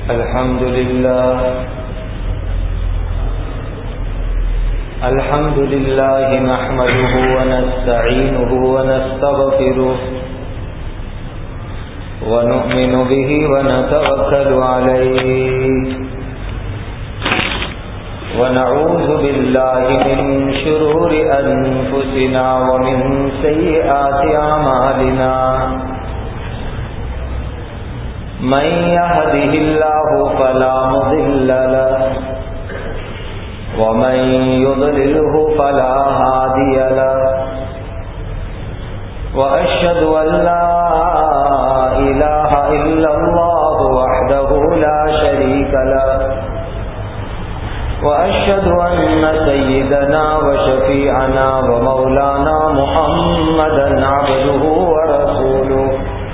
الحمد لله نحمده ونستعينه ونستغفره ونؤمن به ونتوكل عليه ونعوذ بالله من شرور أنفسنا ومن سيئات أعمالنا من يهده الله فلا مضل له ومن يضلله فلا هادي له وأشهد أن لا إله إلا الله وحده لا شريك له وأشهد أن سيدنا وشفيعنا ومولانا محمدا عبده ورسوله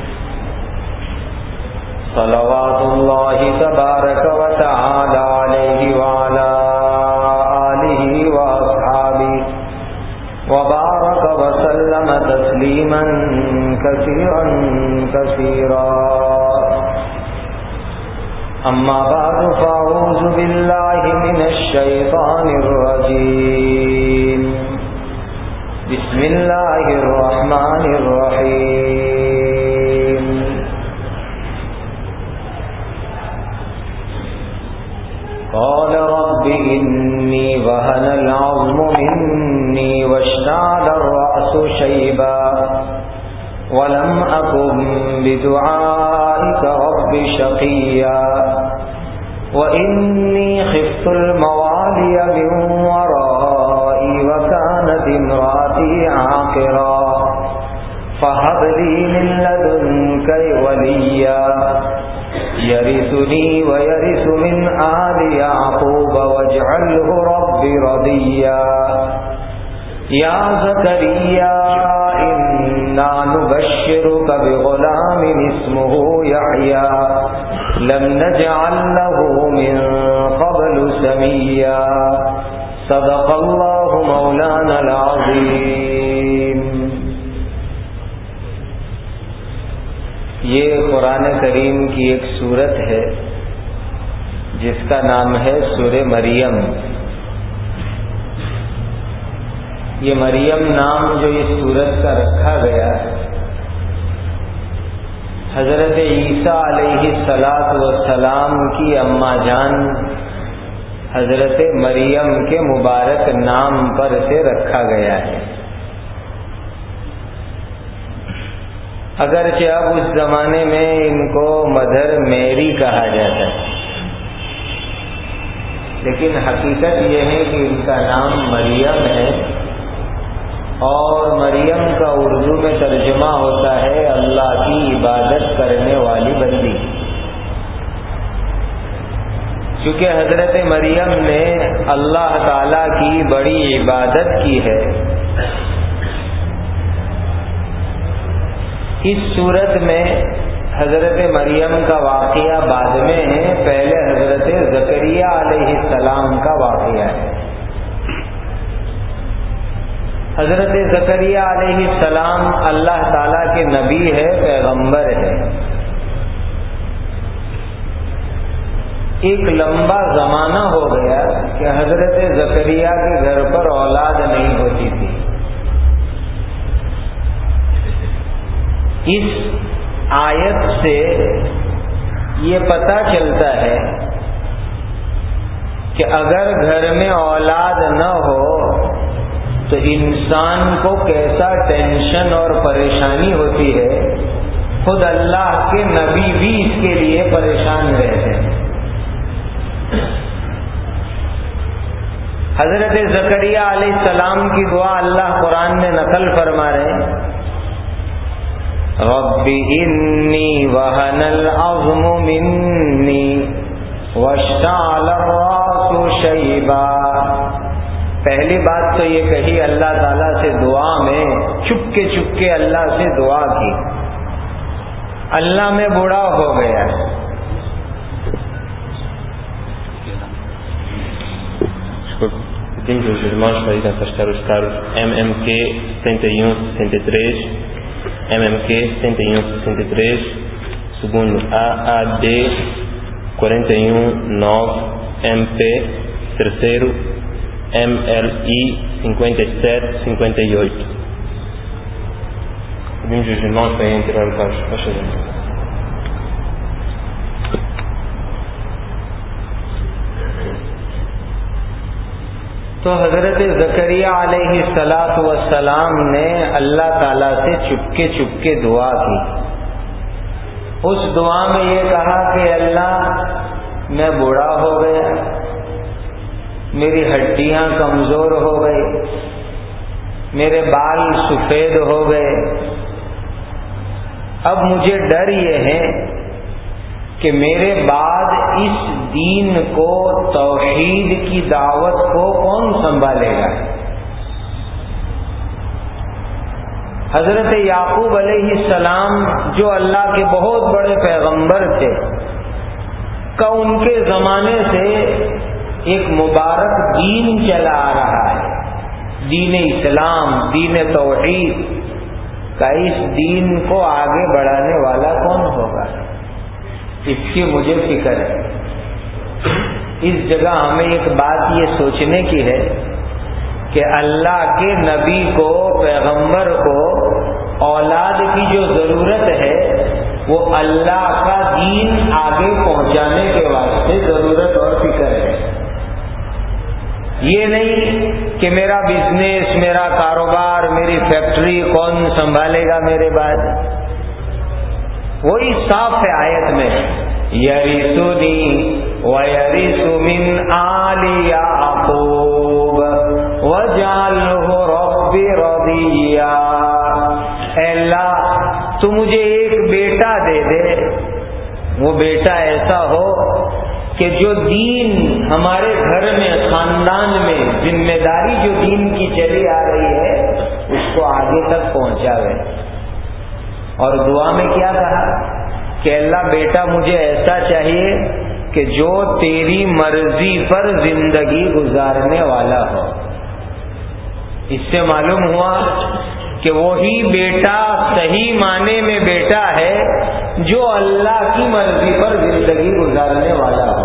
صلوات الله تبارك وتعالى عليه وعلى آله وأصحابه وبارك وسلم تسليما كثيرا كثيرا أما بعد فأعوذ بالله من الشيطان الرجيم بسم الله الرحمن الرحيم قال رب إني وهن العظم مني واشتعل الرأس شيبا ولم أكن بدعائك رب شقيا وإني خفت الموالي من ورائي وكانت امرأتي عاقرا فهب لي من لدنك وليا يرثني ويرث من آل يعقوب واجعله رب رضيا يا زكريا إنا نبشرك بغلام اسمه يحيى لم نجعل له من قبل سميا صدق الله مولانا العظيم. یہ قرآن کریم کی ایک سورت ہے جس کا نام ہے سورہ مریم. یہ مریم نام جو اس سورت کا رکھا گیا حضرت عیسیٰ علیہ السلام کی اماں جان حضرت مریم کے مبارک نام پر سے رکھا گیا ہے. اگرچہ اب اس زمانے میں ان کو مدر میری کہا جاتا ہے، لیکن حقیقت یہ ہے کہ ان کا نام مریم ہے، اور مریم کا اردو میں ترجمہ ہوتا ہے اللہ کی عبادت کرنے والی بندی. چونکہ حضرت مریم نے اللہ تعالی کی بڑی عبادت کی ہے، اس صورت میں حضرت مریم کا واقعہ بعد میں ہے، پہلے حضرت زکریا علیہ السلام کا واقعہ ہے. حضرت زکریا علیہ السلام اللہ تعالیٰ کے نبی ہے، پیغمبر ہے. ایک لمبا زمانہ ہو گیا کہ حضرت زکریا کے گھر پر اولاد نہیں ہوتی تھی. اس آیت سے یہ پتہ چلتا ہے کہ اگر گھر میں اولاد نہ ہو تو انسان کو کیسا ٹینشن اور پریشانی ہوتی ہے. خود اللہ کے نبی بھی اس کے لیے پریشان رہتے ہیں. حضرت زکریا علیہ السلام کی دعا اللہ قرآن میں نقل فرما رہے ہیں، رب انی وہن العظم منی واشتعل الراس شیبا. پہلی بات تو یہ کہی اللہ تعالیٰ سے دعا میں چپ کے اللہ سے دعا کی، اللہ میں بوڑھا ہو گیا. Pedimos aos irmãos para irem afastar os carros MMQ 7163, MMQ 7163, segundo AAD 41-9MP, terceiro, MLI 5758. Pedimos aos irmãos para entrar o carro. Faz favor. تو حضرت زکریا علیہ الصلاۃ والسلام نے اللہ تعالیٰ سے چپکے چپکے دعا کی. اس دعا میں یہ کہا کہ اللہ میں بوڑھا ہو گیا، میری ہڈیاں کمزور ہو گئی، میرے بال سفید ہو گئے. اب مجھے ڈر یہ ہے کہ میرے بعد اس دین کو، توحید کی دعوت کو کون سنبھالے گا؟ حضرت یعقوب علیہ السلام جو اللہ کے بہت بڑے پیغمبر تھے، کا ان کے زمانے سے ایک مبارک دین چلا آ رہا ہے، دین اسلام، دین توحید کا. اس دین کو آگے بڑھانے والا کون ہوگا؟ اس کی مجھے فکر ہے. اس جگہ ہمیں ایک بات یہ سوچنے کی ہے کہ اللہ کے نبی کو، پیغمبر کو اولاد کی جو ضرورت ہے وہ اللہ کا دین آگے پہنچانے کے واسطے ضرورت اور فکر ہے. یہ نہیں کہ میرا بزنس، میرا کاروبار، میری فیکٹری کون سنبھالے گا میرے بعد. وہی صاف ہے آیت میں، یرثنی ویرث من آل یعقوب وجعلہ رب رضیا. اے اللہ تو مجھے ایک بیٹا دے دے، وہ بیٹا ایسا ہو کہ جو دین ہمارے گھر میں، خاندان میں ذمہ داری جو دین کی چلی آ رہی ہے اس کو آگے تک پہنچاوے. اور دعا میں کیا کہا کہ اللہ بیٹا مجھے ایسا چاہیے کہ جو تیری مرضی پر زندگی گزارنے والا ہو. اس سے معلوم ہوا کہ وہی بیٹا صحیح معنی میں بیٹا ہے جو اللہ کی مرضی پر زندگی گزارنے والا ہو.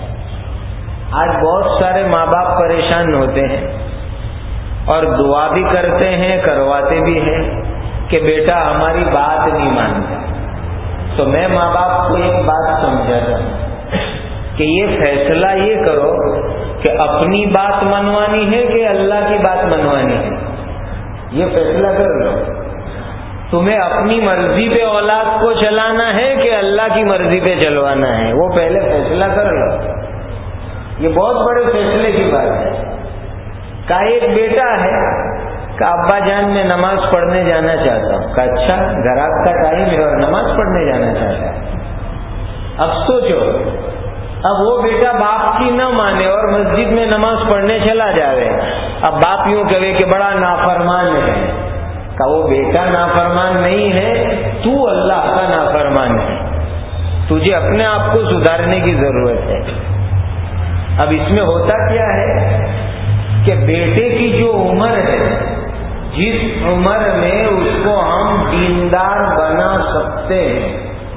آج بہت سارے ماں باپ پریشان ہوتے ہیں اور دعا بھی کرتے ہیں، کرواتے بھی ہیں کہ بیٹا ہماری بات نہیں مانتا. تو میں ماں باپ کو ایک بات سمجھاتا ہوں کہ یہ فیصلہ یہ کرو کہ اپنی بات منوانی ہے کہ اللہ کی بات منوانی ہے. یہ فیصلہ کر لو. تمہیں اپنی مرضی پہ اولاد کو چلانا ہے کہ اللہ کی مرضی پہ چلوانا ہے، وہ پہلے فیصلہ کر لو. یہ بہت بڑے فیصلے کی بات ہے. کا ایک بیٹا ہے کہ ابا جان میں نماز پڑھنے جانا چاہتا ہوں. کہ اچھا، گھراک کا ٹائم ہے اور نماز پڑھنے جانا چاہتا ہے. اب سوچو، اب وہ بیٹا باپ کی نہ مانے اور مسجد میں نماز پڑھنے چلا جاوے. اب باپ یوں کہے کہ بڑا نافرمان ہے. کہ وہ بیٹا نافرمان نہیں ہے، تو اللہ کا نافرمان ہے. تجھے اپنے آپ کو سدھارنے کی ضرورت ہے. اب اس میں ہوتا کیا ہے کہ بیٹے کی جو عمر ہے، جس عمر میں اس کو ہم دیندار بنا سکتے ہیں،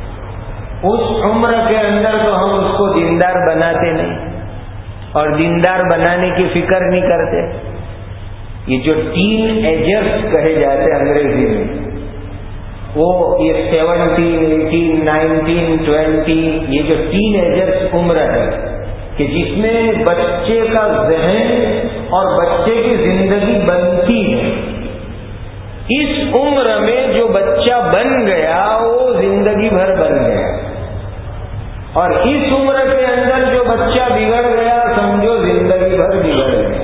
اس عمر کے اندر تو ہم اس کو دیندار بناتے نہیں اور دیندار بنانے کی فکر نہیں کرتے. یہ جو ٹین ایجرز کہے جاتے ہیں انگریزی میں، وہ یہ 17، 18، 19، 20، یہ جو ٹین ایجرز عمر ہے کہ جس میں بچے کا ذہن اور بچے کی زندگی بنتی ہے. اس عمر میں جو بچہ بن گیا وہ زندگی بھر بن گیا، اور اس عمر کے اندر جو بچہ بگڑ گیا سمجھو زندگی بھر بگڑ گیا.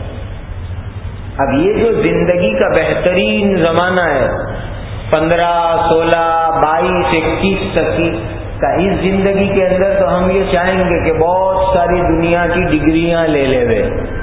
اب یہ جو زندگی کا بہترین زمانہ ہے 15، 16، 22، 21 تک کی کا، اس زندگی کے اندر تو ہم یہ چاہیں گے کہ بہت ساری دنیا کی ڈگریاں لے لے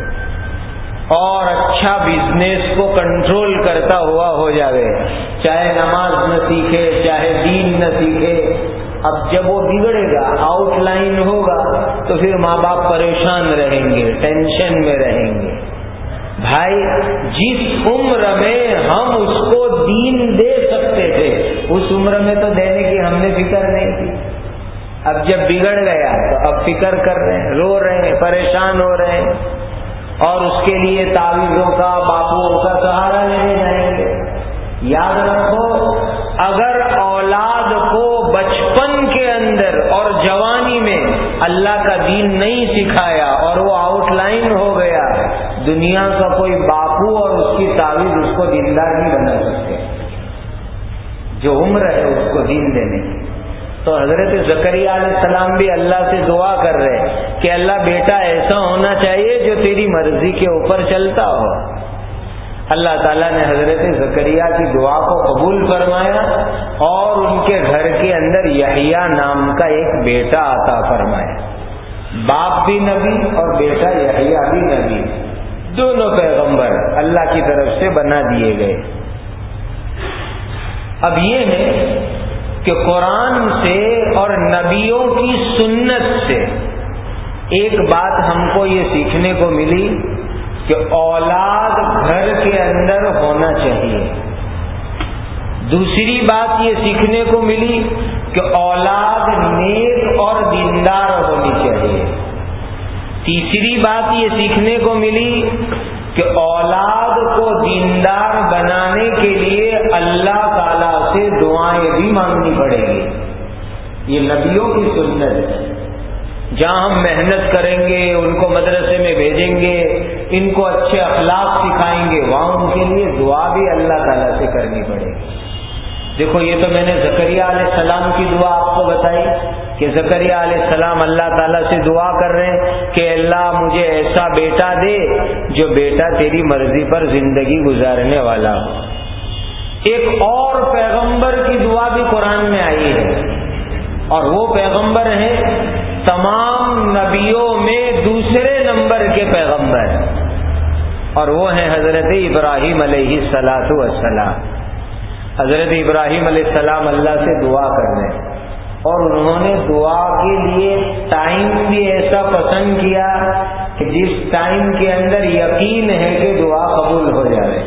اور اچھا بزنس کو کنٹرول کرتا ہوا ہو جاوے، چاہے نماز نہ سیکھے، چاہے دین نہ سیکھے. اب جب وہ بگڑے گا، آؤٹ لائن ہوگا، تو پھر ماں باپ پریشان رہیں گے، ٹینشن میں رہیں گے. بھائی، جس عمر میں ہم اس کو دین دے سکتے تھے اس عمر میں تو دینے کی ہم نے فکر نہیں کی. اب جب بگڑ گیا تو اب فکر کر رہے ہیں، رو رہے ہیں، پریشان ہو رہے ہیں، اور اس کے لیے تعویذوں کا، باپوؤں کا سہارا لینے جائیں گے۔ یاد رکھو، اگر اولاد کو بچپن کے اندر اور جوانی میں اللہ کا دین نہیں سکھایا اور وہ آؤٹ لائن ہو گیا، دنیا کا کوئی باپو اور اس کی تعویذ اس کو دیندار نہیں بنا سکتے، جو عمر ہے اس کو دین دینے کی۔ تو حضرت زکریا علیہ السلام بھی اللہ سے دعا کر رہے کہ اللہ بیٹا ایسا ہونا چاہیے جو تیری مرضی کے اوپر چلتا ہو۔ اللہ تعالیٰ نے حضرت زکریا کی دعا کو قبول فرمایا اور ان کے گھر کے اندر یحییٰ نام کا ایک بیٹا عطا فرمایا۔ باپ بھی نبی اور بیٹا یحییٰ بھی نبی، دونوں پیغمبر اللہ کی طرف سے بنا دیے گئے۔ اب یہ ہے کہ قرآن سے اور نبیوں کی سنت سے ایک بات ہم کو یہ سیکھنے کو ملی کہ اولاد گھر کے اندر ہونا چاہیے۔ دوسری بات یہ سیکھنے کو ملی کہ اولاد نیک اور دیندار ہونی چاہیے۔ تیسری بات یہ سیکھنے کو ملی کہ اولاد کو دیندار بنانے کے لیے اللہ تعالیٰ سے دعائیں بھی مانگنی پڑے گی۔ یہ نبیوں کی سنت ہے۔ جہاں ہم محنت کریں گے، ان کو مدرسے میں بھیجیں گے، ان کو اچھے اخلاق سکھائیں گے، وہاں ان کے لیے دعا بھی اللہ تعالیٰ سے کرنی پڑے گی۔ دیکھو، یہ تو میں نے زکریا علیہ السلام کی دعا آپ کو بتائی کہ زکریا علیہ السلام اللہ تعالیٰ سے دعا کر رہے ہیں کہ اللہ مجھے ایسا بیٹا دے جو بیٹا تیری مرضی پر زندگی گزارنے والا ہو۔ ایک اور پیغمبر کی دعا بھی قرآن میں آئی ہے، اور وہ پیغمبر ہیں تمام نبیوں میں دوسرے نمبر کے پیغمبر، اور وہ ہیں حضرت ابراہیم علیہ السلام۔ حضرت ابراہیم علیہ السلام اللہ سے دعا کر رہے ہیں، اور انہوں نے دعا کے لیے ٹائم بھی ایسا پسند کیا کہ جس ٹائم کے اندر یقین ہے کہ دعا قبول ہو جائے۔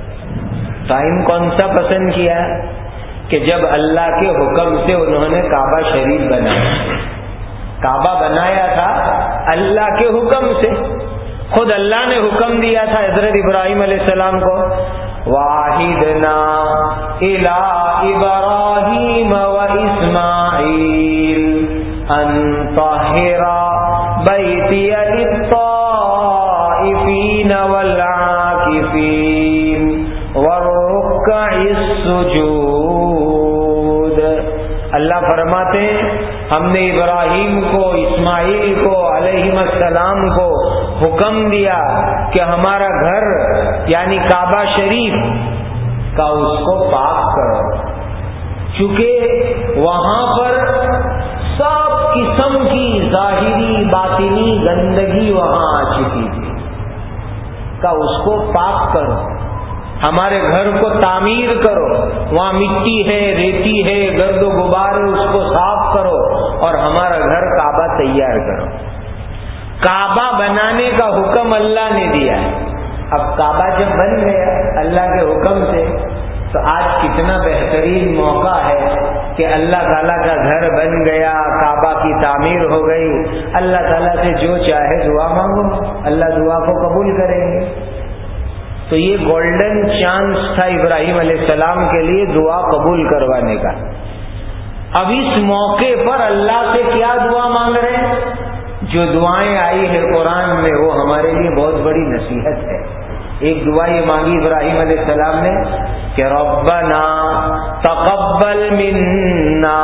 ٹائم کون سا پسند کیا کہ جب اللہ کے حکم سے انہوں نے کعبہ شریف بنایا۔ کعبہ بنایا تھا اللہ کے حکم سے، خود اللہ نے حکم دیا تھا حضرت ابراہیم علیہ السلام کو، وَعَهِدْنَا إِلَىٰ إِبْرَاهِيمَ وَإِسْمَاعِيلَ أَن طَهِّرَ بَيْتِيَ لِلطَّائِفِينَ وَالْعَاكِفِينَ وَالرُّكَّعِ السُّجُودِ۔ اللہ فرماتے ہیں ہم نے ابراہیم کو، اسماعیل کو علیہم السلام کو حکم دیا کہ ہمارا گھر یعنی کعبہ شریف کا اس کو پاک کرو، چونکہ وہاں پر سب قسم کی ظاہری باطنی گندگی وہاں آ چکی تھی، کا اس کو پاک کرو، ہمارے گھر کو تعمیر کرو، وہاں مٹی ہے، ریتی ہے، گرد و غبار ہے، اس کو صاف کرو اور ہمارا گھر کعبہ تیار کرو۔ کعبہ بنانے کا حکم اللہ نے دیا ہے۔ اب کعبہ جب بن گیا اللہ کے حکم سے، تو آج کتنا بہترین موقع ہے کہ اللہ تعالیٰ کا گھر بن گیا، کعبہ کی تعمیر ہو گئی، اللہ تعالیٰ سے جو چاہے دعا مانگو، اللہ دعا کو قبول کریں گے۔ تو یہ گولڈن چانس تھا ابراہیم علیہ السلام کے لیے دعا قبول کروانے کا۔ اب اس موقع پر اللہ سے کیا دعا مانگ رہے ہیں؟ جو دعائیں آئی ہے قرآن میں وہ ہمارے لیے بہت بڑی نصیحت ہے۔ ایک دعا یہ مانگی ابراہیم علیہ السلام نے کہ ربنا تقبل منا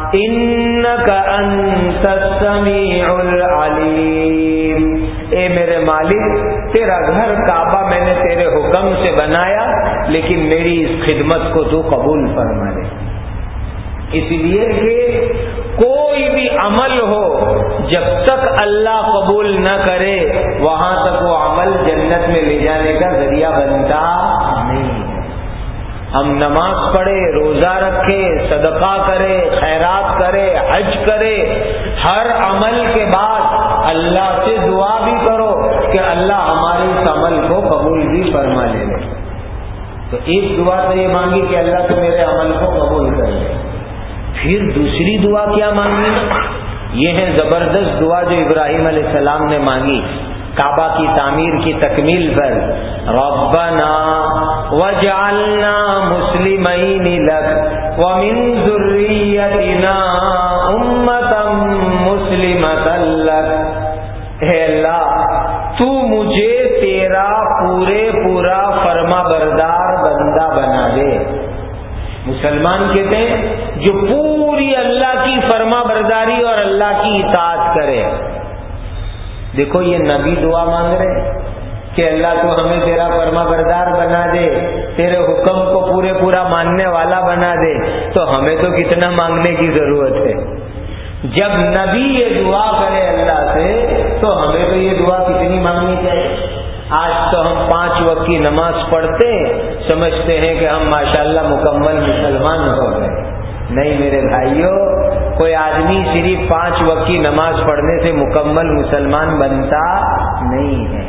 انک انت السمیع العلیم، اے میرے مالک تیرا گھر کعبہ میں نے تیرے حکم سے بنایا، لیکن میری اس خدمت کو تو قبول فرما لے۔ اس لیے کہ کوئی بھی عمل ہو جب تک اللہ قبول نہ کرے وہاں تک وہ عمل جنت میں لے جانے کا ذریعہ بنتا نہیں ہے۔ ہم نماز پڑھے، روزہ رکھے، صدقہ کرے، خیرات کرے، حج کرے، ہر عمل کے بعد اللہ سے دعا بھی کرو کہ اللہ ہمارے اس عمل کو قبول بھی فرما لے۔ تو ایک دعا تو یہ مانگی کہ اللہ تو میرے عمل کو قبول کر لے۔ پھر دوسری دعا کیا مانگی؟ یہ ہے زبردست دعا جو ابراہیم علیہ السلام نے مانگی کعبہ کی تعمیر کی تکمیل پر. ربنا وجعلنا مسلمین لک ومن ذریتنا امۃ مسلمۃ لک. اے اللہ تو مجھے تیرا پورا فرما بردار بندہ بنا دے. مسلمان کہتے ہیں جو پوری اللہ کی فرما برداری اور اللہ کی اطاعت کرے. دیکھو یہ نبی دعا مانگ رہے کہ اللہ تو ہمیں تیرا فرما بردار بنا دے, تیرے حکم کو پورا ماننے والا بنا دے. تو ہمیں تو کتنا مانگنے کی ضرورت ہے. جب نبی یہ دعا کرے اللہ سے تو ہمیں تو یہ دعا کتنی مانگنی چاہیے. آج تو ہم 5 وقت کی نماز پڑھتے سمجھتے ہیں کہ ہم ماشاءاللہ مکمل مسلمان ہو گئے. نہیں میرے بھائیوں, کوئی آدمی صرف 5 وقت کی نماز پڑھنے سے مکمل مسلمان بنتا نہیں ہے.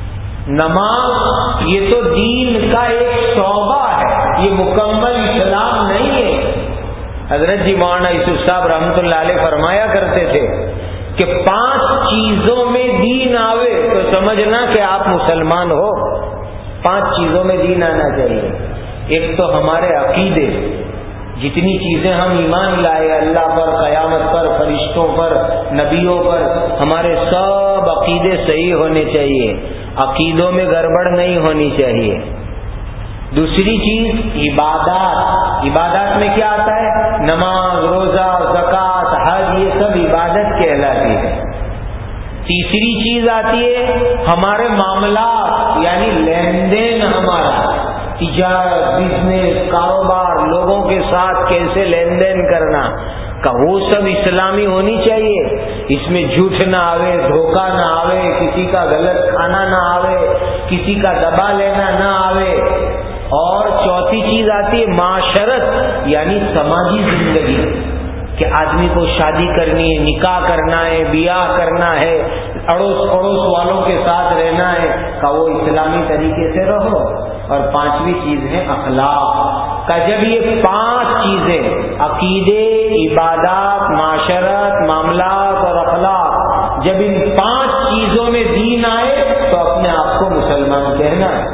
نماز یہ تو دین کا ایک شعبہ ہے, یہ مکمل اسلام نہیں ہے. حضرت جی مولانا یوسف صاحب رحمۃ اللہ علیہ فرمایا کرتے تھے کہ 5 چیزوں میں دین آوے تو سمجھنا کہ آپ مسلمان ہو. 5 چیزوں میں دین آنا چاہیے. ایک تو ہمارے عقیدے, جتنی چیزیں ہم ایمان لائے اللہ پر, قیامت پر, فرشتوں پر, نبیوں پر, ہمارے سب عقیدے صحیح ہونے چاہیے. عقیدوں میں گڑبڑ نہیں ہونی چاہیے. دوسری چیز عبادات. عبادات میں کیا آتا ہے؟ نماز, روزہ, زکوٰۃ, حج, یہ سب عبادت کہلاتی ہے. تیسری چیز آتی ہے ہمارے معاملات, یعنی لین دین, ہمارا تجارت, بزنس, کاروبار, لوگوں کے ساتھ کیسے لین دین کرنا کا وہ سب اسلامی ہونی چاہیے. اس میں جھوٹ نہ آوے, دھوکہ نہ آوے, کسی کا غلط کھانا نہ آوے, کسی کا دبا لینا نہ آوے. اور چوتھی چیز آتی ہے معاشرت, یعنی سماجی زندگی, کہ آدمی کو شادی کرنی ہے, نکاح کرنا ہے, بیاہ کرنا ہے, اڑوس پڑوس والوں کے ساتھ رہنا ہے, کہ وہ اسلامی طریقے سے رہو. اور 5ویں چیز ہے اخلاق کا. جب یہ 5 چیزیں عقیدے, عبادات, معاشرت, معاملات اور اخلاق, جب ان 5 چیزوں میں دین آئے تو اپنے آپ کو مسلمان کہنا ہے.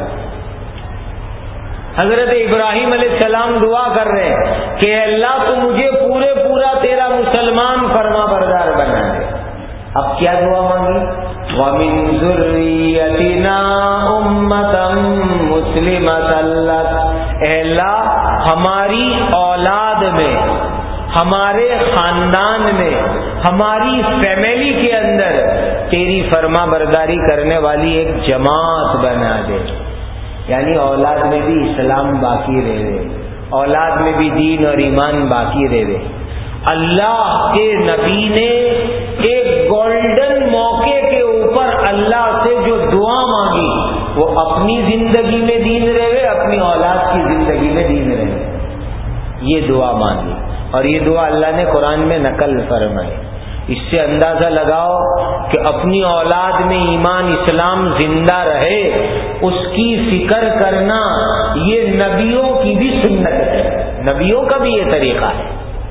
حضرت ابراہیم علیہ السلام دعا کر رہے ہیں کہ اللہ تو مجھے پورا تیرا مسلمان فرما بردار بنا دے. اب کیا دعا مانگی؟ وَمِن ذُرِّيَّتِنَا أُمَّةً مُسْلِمَةً لَكَ. اے اللہ ہماری اولاد میں, ہمارے خاندان میں, ہماری فیملی کے اندر تیری فرما برداری کرنے والی ایک جماعت بنا دے. یعنی اولاد میں بھی اسلام باقی رہے, اولاد میں بھی دین اور ایمان باقی رہے. اللہ کے نبی نے ایک گولڈن موقع کے اوپر اللہ سے جو دعا مانگی وہ اپنی زندگی میں دین رہے, اپنی اولاد کی زندگی میں دین رہے. یہ دعا مانگی اور یہ دعا اللہ نے قرآن میں نقل فرمائی. اس سے اندازہ لگاؤ کہ اپنی اولاد میں ایمان اسلام زندہ رہے, اس کی فکر کرنا یہ نبیوں کی بھی سنت ہے, نبیوں کا بھی یہ طریقہ ہے.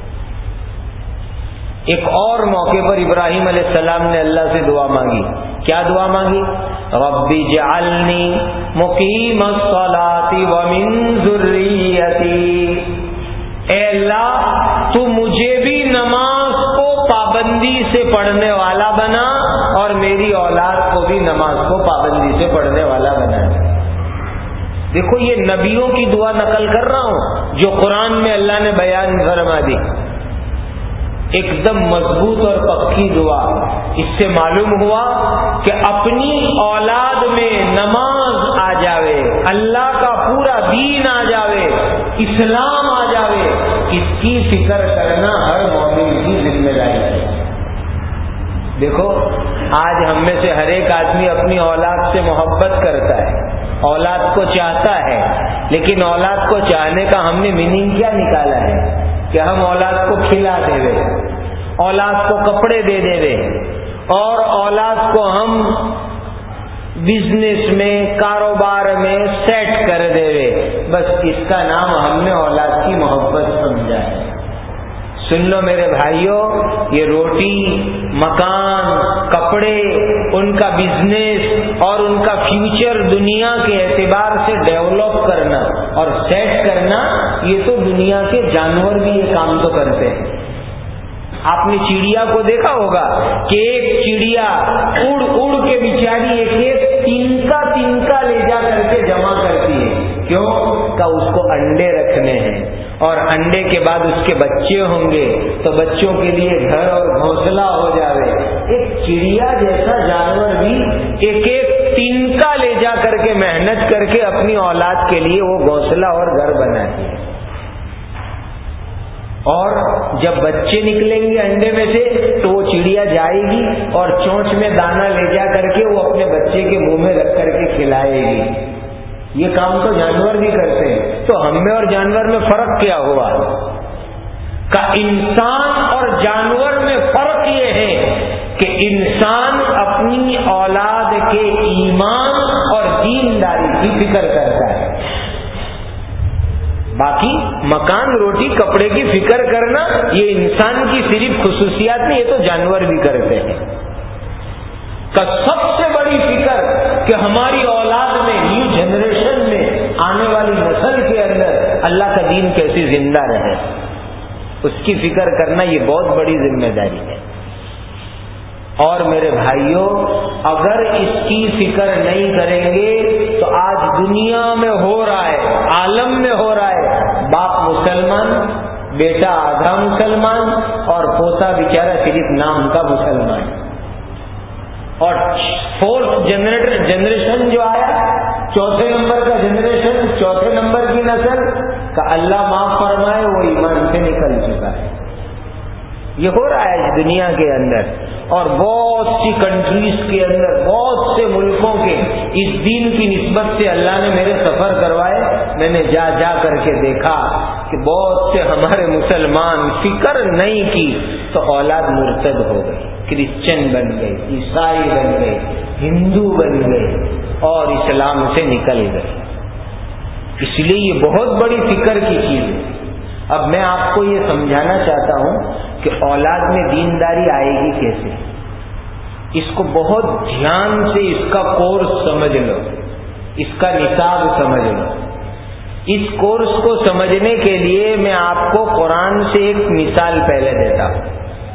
ایک اور موقع پر ابراہیم علیہ السلام نے اللہ سے دعا مانگی. کیا دعا مانگی؟ رب اجعلنی مقیم الصلاۃ ومن ذریتی. اے اللہ تو مجھے بھی نماز کو پابندی سے پڑھنے والا بنا اور میری اولاد کو بھی نماز کو پابندی سے پڑھنے والا بنا. دیکھو یہ نبیوں کی دعا نقل کر رہا ہوں جو قرآن میں اللہ نے بیان فرما دی. ایک دم مضبوط اور پکی دعا. اس سے معلوم ہوا کہ اپنی اولاد میں نماز آ جاوے, اللہ کا پورا دین آ جاوے, اسلام آ جاوے, اس کی فکر کرنا ہر مومن کی ذمہ داری ہے. دیکھو آج ہم میں سے ہر ایک آدمی اپنی اولاد سے محبت کرتا ہے, اولاد کو چاہتا ہے, لیکن اولاد کو چاہنے کا ہم نے میننگ کیا نکالا ہے کہ ہم اولاد کو کھلا دے وے, اولاد کو کپڑے دے دے وے, اور اولاد کو ہم بزنس میں, کاروبار میں سیٹ کر دے وے. بس اس کا نام ہم نے اولاد کی محبت سمجھا ہے. سن لو میرے بھائیوں، یہ روٹی، مکان، کپڑے، ان کا بزنس اور ان کا فیوچر دنیا کے اعتبار سے ڈیولپ کرنا اور سیٹ کرنا، یہ تو دنیا کے جانور بھی یہ کام تو کرتے ہیں۔ آپ نے چڑیا کو دیکھا ہوگا کہ ایک چڑیا اڑ اڑ کے بیچاری ایک ایک تنکا لے جا کر کے جمع کرتی ہے۔ کیوں؟ کہ اس کو انڈے رکھنے ہیں، اور انڈے کے بعد اس کے بچے ہوں گے تو بچوں کے لیے گھر اور گھونسلہ ہو جاوے۔ ایک چڑیا جیسا جانور بھی ایک ایک تنکا لے جا کر کے محنت کر کے اپنی اولاد کے لیے وہ گھونسلہ اور گھر بناتی ہے، اور جب بچے نکلیں گے انڈے میں سے تو وہ چڑیا جائے گی اور چونچ میں دانا لے جا کر کے وہ اپنے بچے کے منہ میں رکھ کر کے کھلائے گی۔ یہ کام تو جانور بھی کرتے ہیں، تو ہم میں اور جانور میں فرق کیا ہوا؟ کہ انسان اور جانور میں فرق یہ ہے کہ انسان اپنی اولاد کے ایمان اور دینداری کی فکر کرتا ہے، باقی مکان، روٹی، کپڑے کی فکر کرنا یہ انسان کی صرف خصوصیات نہیں، یہ تو جانور بھی کرتے ہیں۔ کا سب سے بڑی فکر کہ ہماری اولاد میں، نیو جنریشن میں، آنے والی نسل کے اندر اللہ کا دین کیسے زندہ رہے، اس کی فکر کرنا یہ بہت بڑی ذمہ داری ہے۔ اور میرے بھائیوں، اگر اس کی فکر نہیں کریں گے تو آج دنیا میں ہو رہا ہے، عالم میں ہو رہا ہے، باپ مسلمان، بیٹا آدھا مسلمان اور پوتا بیچارہ صرف نام کا مسلمان، اور فورتھ جنریشن جو آیا، چوتھے نمبر کا جنریشن، چوتھے نمبر کی نسل کا اللہ معاف فرمائے وہ ایمان سے نکل چکا ہے۔ یہ ہو رہا ہے اس دنیا کے اندر، اور بہت سی کنٹریز کے اندر، بہت سے ملکوں کے اس دین کی نسبت سے اللہ نے میرے سفر کروائے، میں نے جا کر کے دیکھا کہ بہت سے ہمارے مسلمان فکر نہیں کی تو اولاد مرتد ہو گئی، کرسچن بن گئے، عیسائی بن گئے، ہندو بن گئے اور اسلام سے نکل گئے۔ اس لیے یہ بہت بڑی فکر کی چیز ہے۔ اب میں آپ کو یہ سمجھانا چاہتا ہوں کہ اولاد میں دینداری آئے گی کیسے، اس کو بہت دھیان سے اس کا کورس سمجھ لو، اس کا نصاب سمجھ لو۔ اس کورس کو سمجھنے کے لیے میں آپ کو قرآن سے ایک مثال پہلے دیتا ہوں۔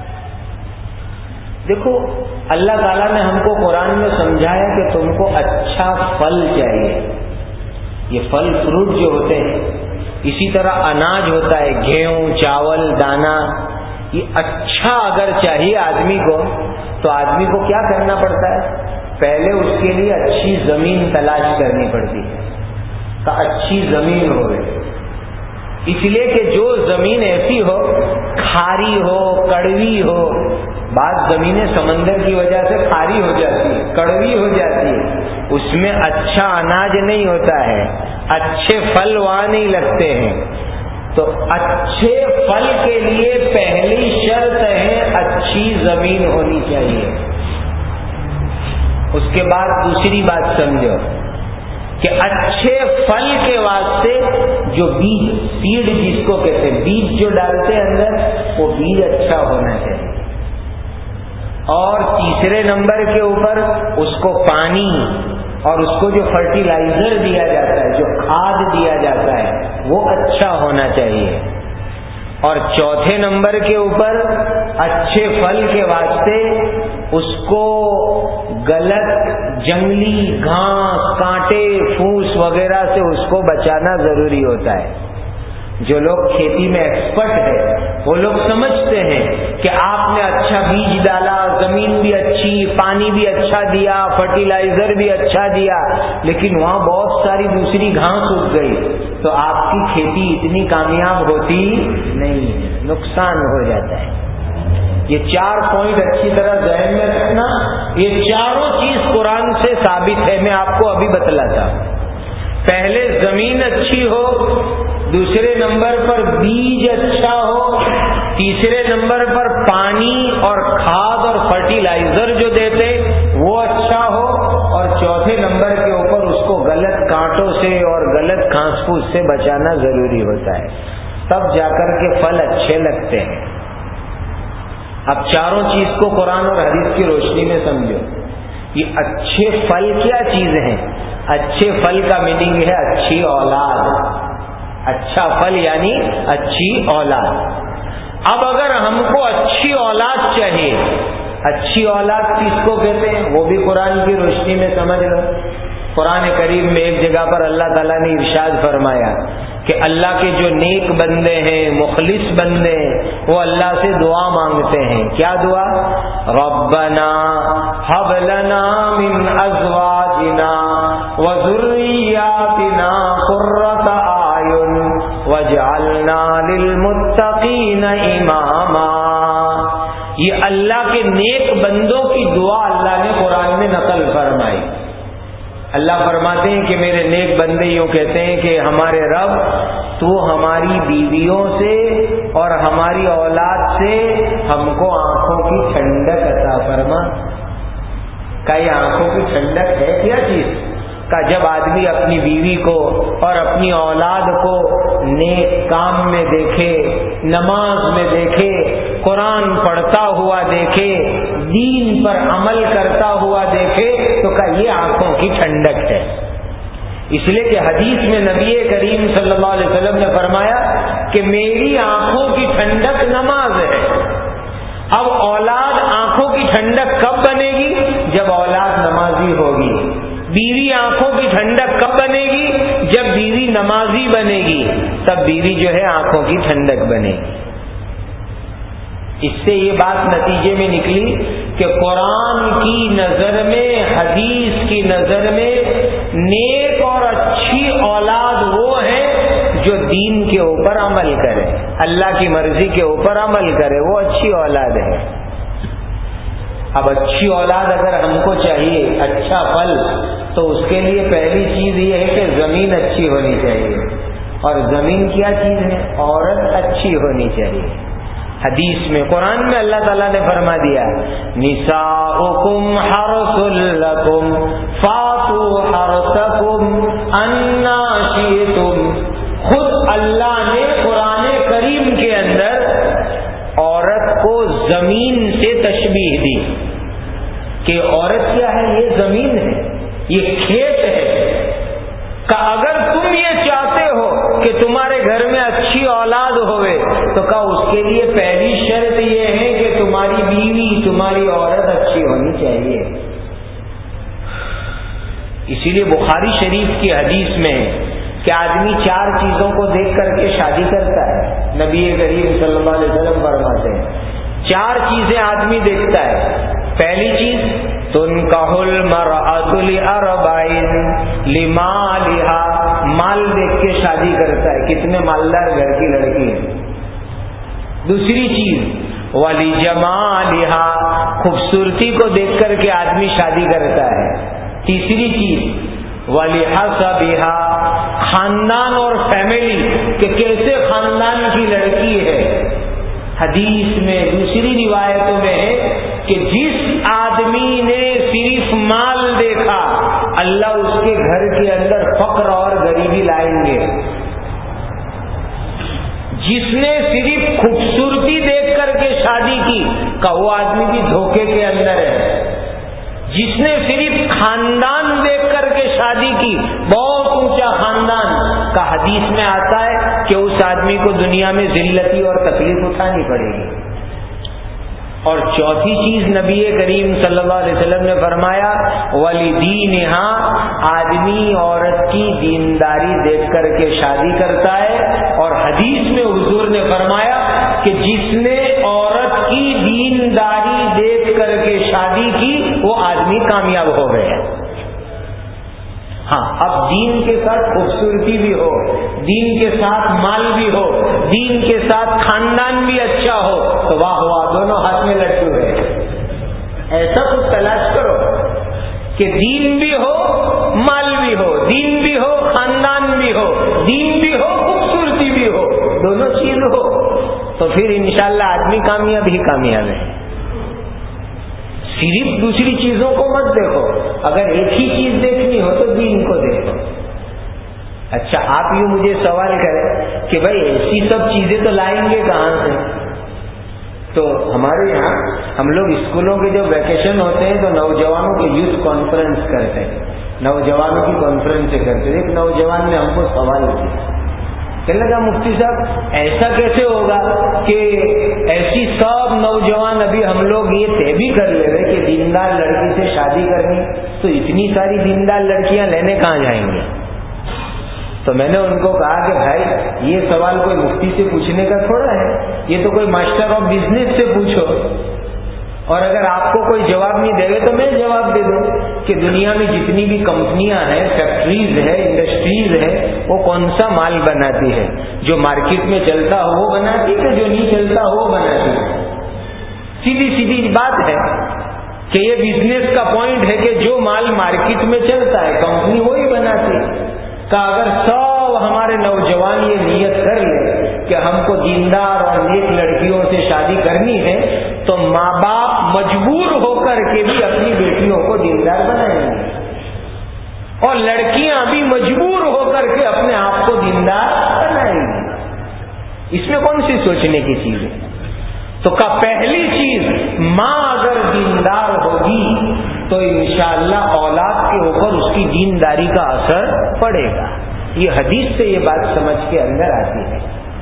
دیکھو، اللہ تعالیٰ نے ہم کو قرآن میں سمجھایا کہ تم کو اچھا پھل چاہیے۔ یہ پھل فروٹ جو ہوتے ہیں، اسی طرح اناج ہوتا ہے، گیہوں، چاول، دانا، یہ اچھا اگر چاہیے آدمی کو تو آدمی کو کیا کرنا پڑتا ہے؟ پہلے اس کے لیے اچھی زمین تلاش کرنی پڑتی ہے کہ اچھی زمین ہو گئی، اس لیے کہ جو زمین ایسی ہو، کھاری ہو، کڑوی ہو، بعض زمینیں سمندر کی وجہ سے کھاری ہو جاتی ہے، کڑوی ہو جاتی ہے، اس میں اچھا اناج نہیں ہوتا ہے، اچھے پھل وہاں نہیں لگتے ہیں۔ تو اچھے پھل کے لیے پہلی شرط ہے اچھی زمین ہونی چاہیے۔ اس کے بعد دوسری بات سمجھو کہ اچھے پھل کے واسطے جو بیج، سیڈ جس کو کہتے ہیں، بیج جو ڈالتے ہیں اندر، وہ بیج اچھا ہونا چاہیے۔ اور تیسرے نمبر کے اوپر اس کو پانی اور اس کو جو فرٹیلائزر دیا جاتا ہے، جو کھاد دیا جاتا ہے، وہ اچھا ہونا چاہیے۔ اور چوتھے نمبر کے اوپر اچھے پھل کے واسطے اس کو غلط جنگلی گھاس، کانٹے، پھوس وغیرہ سے اس کو بچانا ضروری ہوتا ہے۔ جو لوگ کھیتی میں ایکسپرٹ ہے وہ لوگ سمجھتے ہیں کہ آپ نے اچھا بیج ڈالا، زمین بھی اچھی، پانی بھی اچھا دیا، فرٹیلائزر بھی اچھا دیا، لیکن وہاں بہت ساری دوسری گھاس اگ گئی تو آپ کی کھیتی اتنی کامیاب ہوتی نہیں ہے، نقصان ہو جاتا ہے۔ یہ 4 پوائنٹ اچھی طرح ذہن میں رکھنا، یہ چاروں چیز قرآن سے ثابت ہے۔ میں آپ کو ابھی بتلاتا ہوں۔ پہلے زمین اچھی ہو، دوسرے نمبر پر بیج اچھا ہو، تیسرے نمبر پر پانی اور کھاد اور فرٹیلائزر جو دیتے وہ اچھا ہو، اور چوتھے نمبر کے اوپر اس کو غلط کانٹوں سے اور غلط گھاس پھوس سے بچانا ضروری ہوتا ہے، تب جا کر کے پھل اچھے لگتے ہیں۔ اب چاروں چیز کو قرآن اور حدیث کی روشنی میں سمجھو. یہ اچھے پھل کیا چیز ہیں؟ اچھے پھل کا میننگ ہے اچھی اولاد. اچھا پھل یعنی اچھی اولاد. اب اگر ہم کو اچھی اولاد چاہیے، اچھی اولاد کس کو کہتے ہیں وہ بھی قرآن کی روشنی میں سمجھ لو. قرآن کریم میں ایک جگہ پر اللہ تعالیٰ نے ارشاد فرمایا کہ اللہ کے جو نیک بندے ہیں، مخلص بندے ہیں، وہ اللہ سے دعا مانگتے ہیں. کیا دعا؟ ربنا هب لنا من ازواجنا وذرياتنا قرة اعین واجعلنا للمتقین اماما. یہ اللہ کے نیک بندوں کی دعا اللہ نے قرآن میں نقل فرمائی. اللہ فرماتے ہیں کہ میرے نیک بندے یوں کہتے ہیں کہ ہمارے رب تو ہماری بیویوں سے اور ہماری اولاد سے ہم کو آنکھوں کی ٹھنڈک عطا فرما. کہ یہ آنکھوں کی ٹھنڈک ہے کیا چیز؟ کہ جب آدمی اپنی بیوی کو اور اپنی اولاد کو نیک کام میں دیکھے، نماز میں دیکھے، قرآن پڑھتا ہوا دیکھے، دین پر عمل کرتا ہوا دیکھے تو کہ یہ آنکھوں کی ٹھنڈک ہے. اس لیے کہ حدیث میں نبی کریم صلی اللہ علیہ وسلم نے فرمایا کہ میری آنکھوں کی ٹھنڈک نماز ہے. اب اولاد آنکھوں کی ٹھنڈک کب بنے گی؟ جب اولاد نمازی ہوگی. بیوی آنکھوں کی ٹھنڈک کب بنے گی؟ جب بیوی نمازی بنے گی، تب بیوی جو ہے آنکھوں کی ٹھنڈک بنے گی. اس سے یہ بات نتیجے میں نکلی کہ قرآن کی نظر میں، حدیث کی نظر میں نیک اور اچھی اولاد وہ ہے جو دین کے اوپر عمل کرے، اللہ کی مرضی کے اوپر عمل کرے، وہ اچھی اولاد ہے. اب اچھی اولاد اگر ہم کو چاہیے، اچھا پھل، تو اس کے لیے پہلی چیز یہ ہے کہ زمین اچھی ہونی چاہیے. اور زمین کیا چیز ہے؟ عورت اچھی ہونی چاہیے. حدیث میں، قرآن میں اللہ تعالیٰ نے فرما دیا نساؤکم حرث لکم فاتوا حرثکم انا شئتم. خود اللہ نے قرآن کریم کے اندر عورت کو زمین سے تشبیہ دی کہ عورت کیا ہے؟ یہ زمین ہے، یہ کھیت ہے. کہ اگر تم یہ چاہتے ہو کہ تمہارے گھر میں اچھی اولاد ہوئے تو کہ اس کے لیے پہلی شرط یہ ہے کہ تمہاری بیوی، تمہاری عورت اچھی ہونی چاہیے. اسی لیے بخاری شریف کی حدیث میں کہ آدمی چار چیزوں کو دیکھ کر کے شادی کرتا ہے. نبی کریم صلی اللہ علیہ وسلم فرماتے ہیں چار چیزیں آدمی دیکھتا ہے. پہلی چیز تنکح المرأۃ لأربع لمالها، مال دیکھ کے شادی کرتا ہے، کتنے مالدار گھر کی لڑکی ہے. دوسری چیز ولجمالها، خوبصورتی کو دیکھ کر کے آدمی شادی کرتا ہے. تیسری چیز ولحسبها، خاندان اور فیملی کہ کیسے خاندان کی لڑکی ہے. حدیث میں دوسری روایتوں میں ہے کہ جس آدمی نے صرف مال دیکھا اللہ اس کے گھر کے اندر فقر اور غریبی لائیں گے. جس نے صرف خوبصورتی دیکھ کر کے شادی کی کہ وہ آدمی بھی دھوکے کے اندر ہے. جس نے صرف خاندان دیکھ کر کے شادی کی، بہت اونچا خاندان، کا حدیث میں آتا ہے کہ اس آدمی کو دنیا میں ذلتی اور تکلیف اٹھانی پڑے گی. اور چوتھی چیز نبی کریم صلی اللہ علیہ وسلم نے فرمایا وَلِدِينِهَا، آدمی عورت کی دینداری دیکھ کر کے شادی کرتا ہے. اور حدیث میں حضور نے فرمایا کہ جس نے عورت کی دینداری دیکھ کر کے شادی کی وہ آدمی کامیاب ہو گیا. ہاں، اب دین کے ساتھ خوبصورتی بھی ہو، دین کے ساتھ مال بھی ہو، دین کے ساتھ خاندان بھی اچھا ہو تو واہ واہ، دونوں ہاتھ میں لڈو ہے. ایسا کچھ تلاش کرو کہ دین بھی ہو، مال بھی ہو، دین بھی ہو، خاندان بھی ہو، دین بھی ہو، خوبصورتی بھی ہو، دونوں چیز ہو تو پھر انشاءاللہ آدمی کامیاب ہی کامیاب ہے. صرف دوسری چیزوں کو مت دیکھو، اگر ایک ہی چیز دیکھنی ہو تو دین کو دیکھو. اچھا، آپ یوں مجھے سوال کریں کہ بھائی ایسی سب چیزیں تو لائیں گے کہاں سے؟ تو ہمارے یہاں ہم لوگ اسکولوں کے جو ویکیشن ہوتے ہیں تو نوجوانوں کے یوتھ کانفرنس کرتے ہیں، نوجوانوں کی کانفرنس کرتے ہیں. ایک نوجوان نے ہم کو سوال کیا، کہنے لگا مفتی صاحب ایسا کیسے ہوگا کہ ایسی سب نوجوان ابھی ہم لوگ یہ طے بھی کر لے رہے کہ دیندار لڑکی سے شادی کرنی، تو اتنی ساری دیندار لڑکیاں لینے کہاں جائیں گے؟ تو میں نے ان کو کہا کہ بھائی یہ سوال کوئی مفتی سے پوچھنے کا تھوڑا ہے، یہ تو کوئی ماسٹر آف بزنس سے پوچھو، اور اگر آپ کو کوئی جواب نہیں دے گا تو میں جواب دے دوں کہ دنیا میں جتنی بھی کمپنیاں ہیں، فیکٹریز ہے، انڈسٹریز ہے، وہ کون سا مال بناتی ہے؟ جو مارکیٹ میں چلتا ہو وہ بناتی ہے، جو نہیں چلتا ہو وہ بناتی ہے. سیدھی سیدھی بات ہے کہ یہ بزنس کا پوائنٹ ہے کہ جو مال مارکیٹ میں چلتا ہے کمپنی وہی بناتی ہے. کہ اگر سب ہمارے نوجوان یہ نیت کر لیں کہ ہم کو دیندار اور نیک لڑکیوں سے شادی کرنی ہے تو ماں باپ مجبور ہو کر کے بھی اپنی بیٹیوں کو دیندار بنائیں گے، اور لڑکیاں بھی مجبور ہو کر کے اپنے آپ کو دیندار بنائیں گی. اس میں کون سی سوچنے کی چیز ہے؟ تو پہلی چیز، ماں اگر دیندار ہوگی تو انشاءاللہ اولاد کے اوپر اس کی دینداری کا اثر پڑے گا. یہ حدیث سے یہ بات سمجھ کے اندر آتی ہے.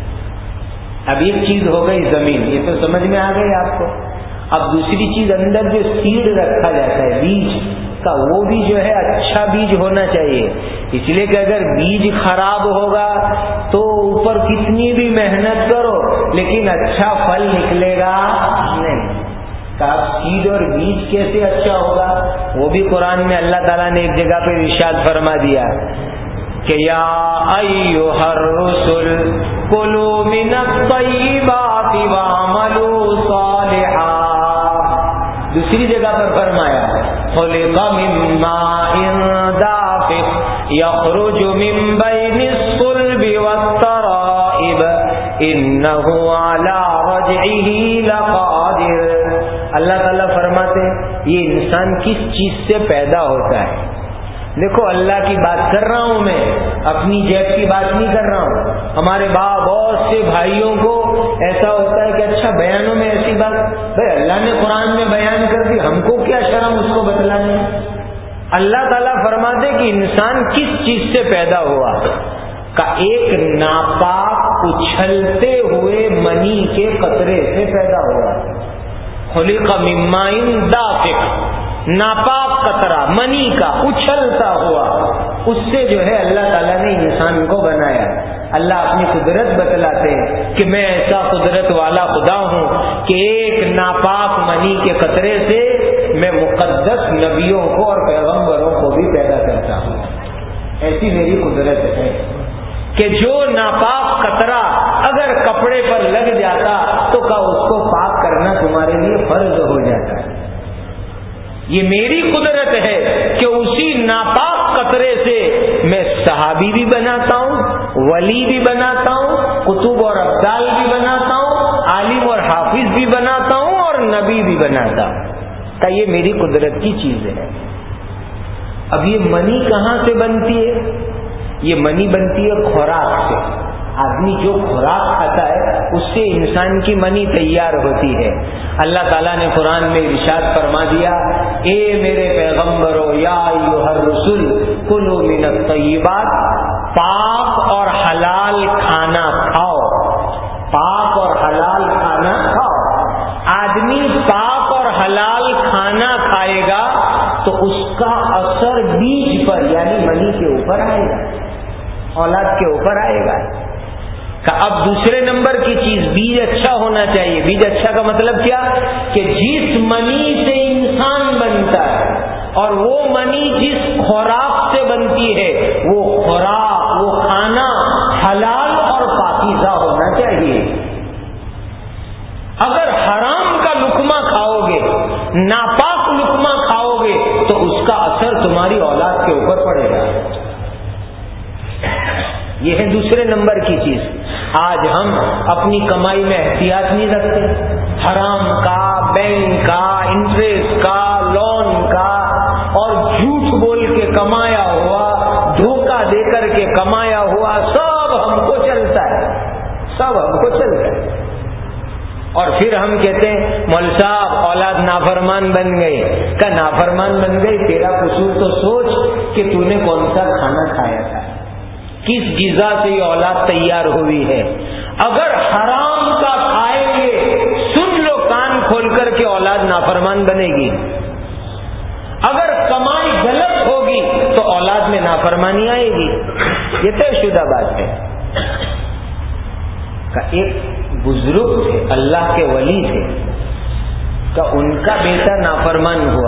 اب ایک چیز ہو گئی زمین، یہ تو سمجھ میں آ گئی آپ کو. اب دوسری چیز، اندر جو سیڈ رکھا جاتا ہے بیج کا، وہ بھی جو ہے اچھا بیج ہونا چاہیے. اس لیے کہ اگر بیج خراب ہوگا تو اوپر کتنی بھی محنت کرو لیکن اچھا پھل نکلے گا نہیں. سیڈ اور بیج کیسے اچھا ہوگا؟ وہ بھی قرآن میں اللہ تعالیٰ نے ایک جگہ پہ ارشاد فرما دیا کہ یا ایھا الرسل کلوا من الطیبات واعملوا صالحا. دوسری جگہ پر فرمایا خلق من ماء دافق یخرج من بین الصلب والترائب انہ علی رجعہ لقادر. اللہ تعالیٰ فرماتے یہ انسان کس چیز سے پیدا ہوتا ہے. دیکھو اللہ کی بات کر رہا ہوں میں، اپنی جیب کی بات نہیں کر رہا ہوں. ہمارے بہت سے بھائیوں کو ایسا ہوتا ہے کہ اچھا بیانوں میں ایسی بات، بھائی اللہ نے قرآن میں بیان کر دی، ہم کو کیا شرم اس کو بتلانے. اللہ تعالیٰ فرماتے کہ انسان کس چیز سے پیدا ہوا، کا ایک ناپاک اچھلتے ہوئے منی کے قطرے سے پیدا ہوا. خلق من ماء دافق، ناپاک قطرہ منی کا اچھلتا ہوا، اس سے جو ہے اللہ تعالیٰ نے انسان کو بنایا. اللہ اپنی قدرت بتلاتے ہیں کہ میں ایسا قدرت والا خدا ہوں کہ ایک ناپاک منی کے قطرے سے میں مقدس نبیوں کو اور پیغمبروں کو بھی پیدا کرتا ہوں. ایسی میری قدرت ہے کہ جو ناپاک قطرہ اگر کپڑے پر لگ جاتا تو کیا اس کو پاک کرنا تمہارے لیے فرض ہو جاتا ہے. یہ میری قدرت ہے کہ اسی ناپاک قطرے سے میں صحابی بھی بناتا ہوں، ولی بھی بناتا ہوں، قطب اور ابدال بھی بناتا ہوں، عالم اور حافظ بھی بناتا ہوں، اور نبی بھی بناتا ہوں. کہ یہ میری قدرت کی چیز ہے. اب یہ منی کہاں سے بنتی ہے؟ یہ منی بنتی ہے خوراک سے. آدمی جو خوراک کھاتا ہے اس سے انسان کی منی تیار ہوتی ہے. اللہ تعالیٰ نے قرآن میں ارشاد فرما دیا، اے میرے پیغمبرو یا ایھا الرسل کلوا من الطیبات، پاک اور حلال کھانا کھاؤ. پاک اور حلال کھانا کھاؤ. آدمی پاک اور حلال کھانا کھائے گا تو اس کا اثر بیج پر یعنی منی کے اوپر آئے گا، اولاد کے اوپر آئے گا. اب دوسرے نمبر کی چیز بیج اچھا ہونا چاہیے. بیج اچھا کا مطلب کیا؟ کہ جس منی سے انسان بنتا ہے اور وہ منی جس خوراک سے بنتی ہے وہ خوراک، وہ کھانا حلال اور پاکیزہ ہونا چاہیے. اگر حرام کا لقمہ کھاؤ گے، ناپاک لقمہ کھاؤ گے تو اس کا اثر تمہاری اولاد کے اوپر پڑے گا. یہ ہے دوسرے نمبر کی چیز. آج ہم اپنی کمائی میں احتیاط نہیں رکھتے. حرام کا، بینک کا، انٹرسٹ کا، لون کا، اور جھوٹ بول کے کمایا ہوا، دھوکہ دے کر کے کمایا ہوا، سب ہم کو چلتا ہے، سب ہم کو چلتا ہے. اور پھر ہم کہتے ہیں مول صاحب اولاد نافرمان بن گئی. کہ نافرمان بن گئی تیرا قصور تو سوچ کہ تو نے کون سا کھانا کھایا تھا, کس غذا سے یہ اولاد تیار ہوئی ہے. اگر حرام کا کھائیں گے, سن لو کان کھول کر کے, اولاد نافرمان بنے گی. اگر کمائی غلط ہوگی تو اولاد میں نافرمانی آئے گی. یہ طے شدہ بات ہے. ایک بزرگ تھے, اللہ کے ولی تھے, کہ ان کا بیٹا نافرمان ہوا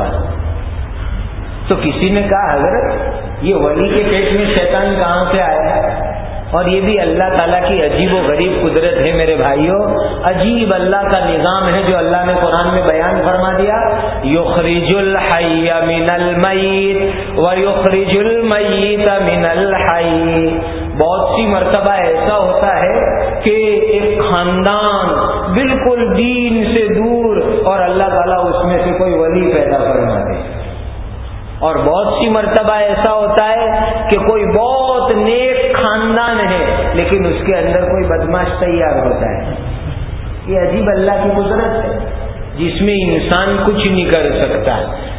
تو کسی نے کہا حضرت یہ ولی کے پیٹ میں شیطان کہاں سے آیا؟ اور یہ بھی اللہ تعالیٰ کی عجیب و غریب قدرت ہے میرے بھائیوں. عجیب اللہ کا نظام ہے جو اللہ نے قرآن میں بیان فرما دیا. یخرج الحی من المیت ویخرج المیت من الحی. بہت سی مرتبہ ایسا ہوتا ہے کہ ایک خاندان بالکل دین سے دور اور اللہ تعالیٰ اس میں سے کوئی ولی پیدا فرما دے. اور بہت سی مرتبہ ایسا ہوتا ہے کہ کوئی بہت نیک خاندان ہے لیکن اس کے اندر کوئی بدماش تیار ہوتا ہے. یہ عجیب اللہ کی قدرت ہے جس میں انسان کچھ نہیں کر سکتا,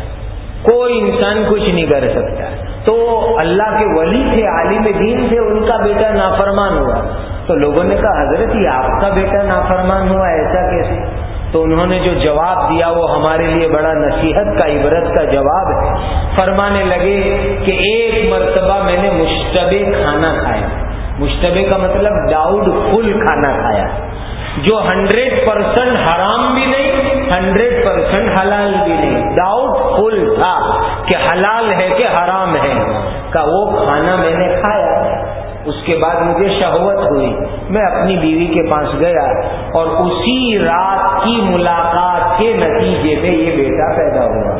کوئی انسان کچھ نہیں کر سکتا. تو اللہ کے ولی تھے, عالم دین تھے, ان کا بیٹا نافرمان ہوا. تو لوگوں نے کہا حضرت یہ آپ کا بیٹا نافرمان ہوا, ایسا کیسے؟ تو انہوں نے جو جواب دیا وہ ہمارے لیے بڑا نصیحت کا, عبرت کا جواب ہے. فرمانے لگے کہ ایک مرتبہ میں نے مشتبہ کھانا کھایا. مشتبہ کا مطلب ڈاؤٹ فل کھانا کھایا, جو 100% حرام بھی نہیں 100% حلال بھی نہیں, ڈاؤٹ فل تھا کہ حلال ہے کہ حرام ہے. کہ وہ کھانا میں نے کھایا, اس کے بعد مجھے شہوت ہوئی, میں اپنی بیوی کے پاس گیا اور اسی رات کی ملاقات کے نتیجے میں یہ بیٹا پیدا ہوا.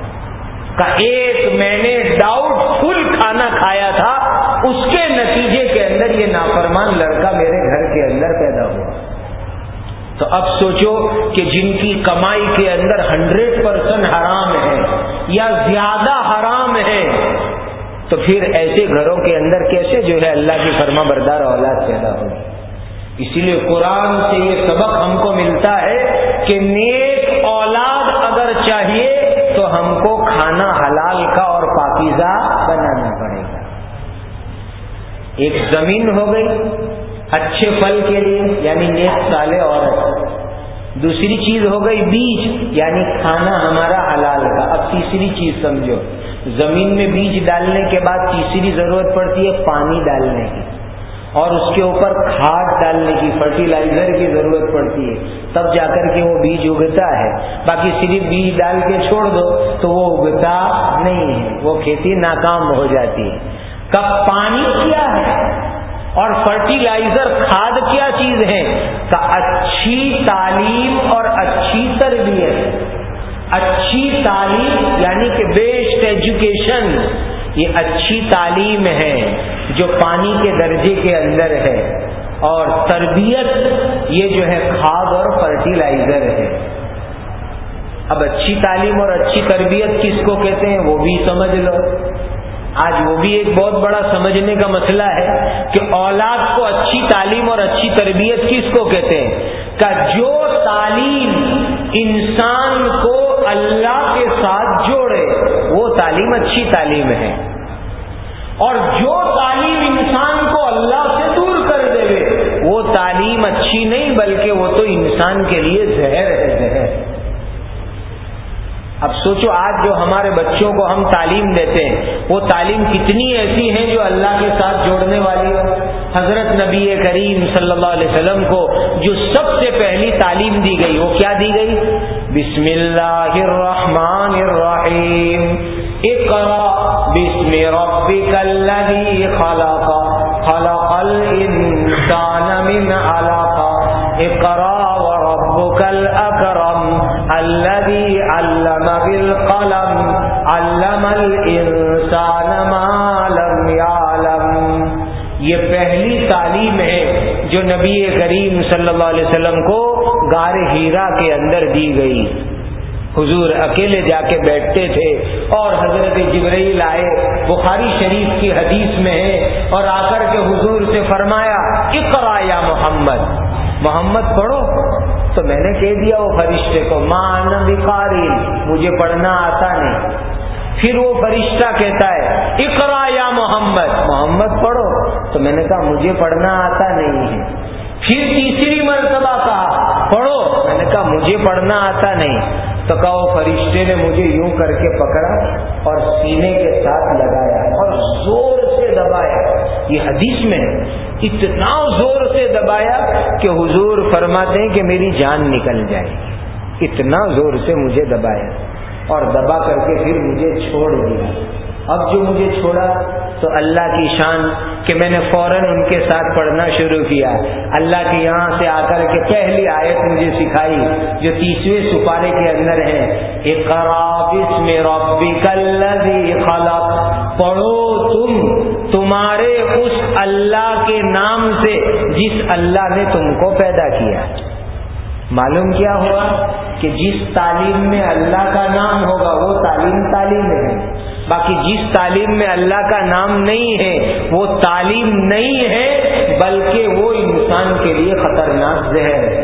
کہ ایک میں نے ڈاؤٹ فل کھانا کھایا تھا, اس کے نتیجے کے اندر یہ نافرمان لڑکا میرے گھر کے اندر پیدا ہوا. تو اب سوچو کہ جن کی کمائی کے اندر 100% حرام ہے یا زیادہ حرام ہے, تو پھر ایسے گھروں کے اندر کیسے جو ہے اللہ کی فرما بردار اولاد پیدا ہوگی. اسی لیے قرآن سے یہ سبق ہم کو ملتا ہے کہ نیک اولاد اگر چاہیے تو ہم کو کھانا حلال کا اور پاکیزہ بنانا پڑے گا. ایک زمین ہو گئی اچھے پھل کے لیے یعنی نیک صالح عورت. دوسری چیز ہو گئی بیج یعنی کھانا ہمارا حلال کا. اب تیسری چیز سمجھو, زمین میں بیج ڈالنے کے بعد تیسری ضرورت پڑتی ہے پانی ڈالنے کی, اور اس کے اوپر کھاد ڈالنے کی, فرٹیلائزر کی ضرورت پڑتی ہے, تب جا کر کے وہ بیج اگتا ہے. باقی صرف بیج ڈال کے چھوڑ دو تو وہ اگتا نہیں ہے, وہ کھیتی ناکام ہو جاتی ہے. کب پانی کیا ہے اور فرٹیلائزر کھاد کیا چیز ہے؟ کہ اچھی تعلیم اور اچھی تربیت. اچھی تعلیم یعنی کہ بیسٹ ایجوکیشن, یہ اچھی تعلیم ہے جو پانی کے درجے کے اندر ہے, اور تربیت یہ جو ہے کھاد اور فرٹیلائزر ہے. اب اچھی تعلیم اور اچھی تربیت کس کو کہتے ہیں وہ بھی سمجھ لو. آج وہ بھی ایک بہت بڑا سمجھنے کا مسئلہ ہے کہ اولاد کو اچھی تعلیم اور اچھی تربیت کس کو کہتے ہیں. کہ جو تعلیم انسان کو اللہ کے ساتھ جوڑے وہ تعلیم اچھی تعلیم ہے, اور جو تعلیم انسان کو اللہ سے دور کر دے وہ تعلیم اچھی نہیں بلکہ وہ تو انسان کے لیے زہر ہے, زہر. اب سوچو آج جو ہمارے بچوں کو ہم تعلیم دیتے ہیں وہ تعلیم کتنی ایسی ہیں جو اللہ کے ساتھ جوڑنے والی ہو. حضرت نبی کریم صلی اللہ علیہ وسلم کو جو سب سے پہلی تعلیم دی گئی وہ کیا دی گئی؟ بسم اللہ الرحمن الرحیم, اقرأ بسم ربک الذی خلق خلق الانسان من علق اقرأ وربک الاکرم الذی علم بالقلم علم الانسان ما لم يعلم. یہ پہلی تعلیم ہے جو نبی کریم صلی اللہ علیہ وسلم کو غار حرا کے اندر دی گئی. حضور اکیلے جا کے بیٹھتے تھے اور حضرت جبرائیل آئے, بخاری شریف کی حدیث میں ہے, اور آ کر کے حضور سے فرمایا اقرا یا محمد, محمد پڑھو. تو میں نے کہہ دیا وہ فرشتے کو ما انا بقاری، مجھے پڑھنا آتا نہیں۔ پھر وہ فرشتہ کہتا ہے اقرا یا محمد، محمد پڑھو، تو میں نے کہا مجھے پڑھنا آتا نہیں ہے۔ پھر تیسری مرتبہ کہا پڑھو، میں نے کہا مجھے پڑھنا آتا نہیں۔ تو کہا وہ فرشتے نے مجھے یوں کر کے پکڑا اور سینے کے ساتھ لگایا اور زور سے دبایا۔ یہ حدیث میں اتنا زور سے دبایا کہ حضور فرماتے ہیں کہ میری جان نکل جائے، اتنا زور سے مجھے دبایا اور دبا کر کے پھر مجھے چھوڑ دیا۔ اب جو مجھے چھوڑا تو اللہ کی شان کہ میں نے فوراً ان کے ساتھ پڑھنا شروع کیا۔ اللہ کے یہاں سے آ کر کے پہلی آیت مجھے سکھائی جو 30ویں سپارے کے اندر ہے، اقرا بسم ربک الذی خلق، پڑھو تمہارے اس اللہ کے نام سے جس اللہ نے تم کو پیدا کیا۔ معلوم کیا ہوا کہ جس تعلیم میں اللہ کا نام ہوگا وہ تعلیم ہے، باقی جس تعلیم میں اللہ کا نام نہیں ہے وہ تعلیم نہیں ہے، بلکہ وہ انسان کے لیے خطرناک زہر ہے۔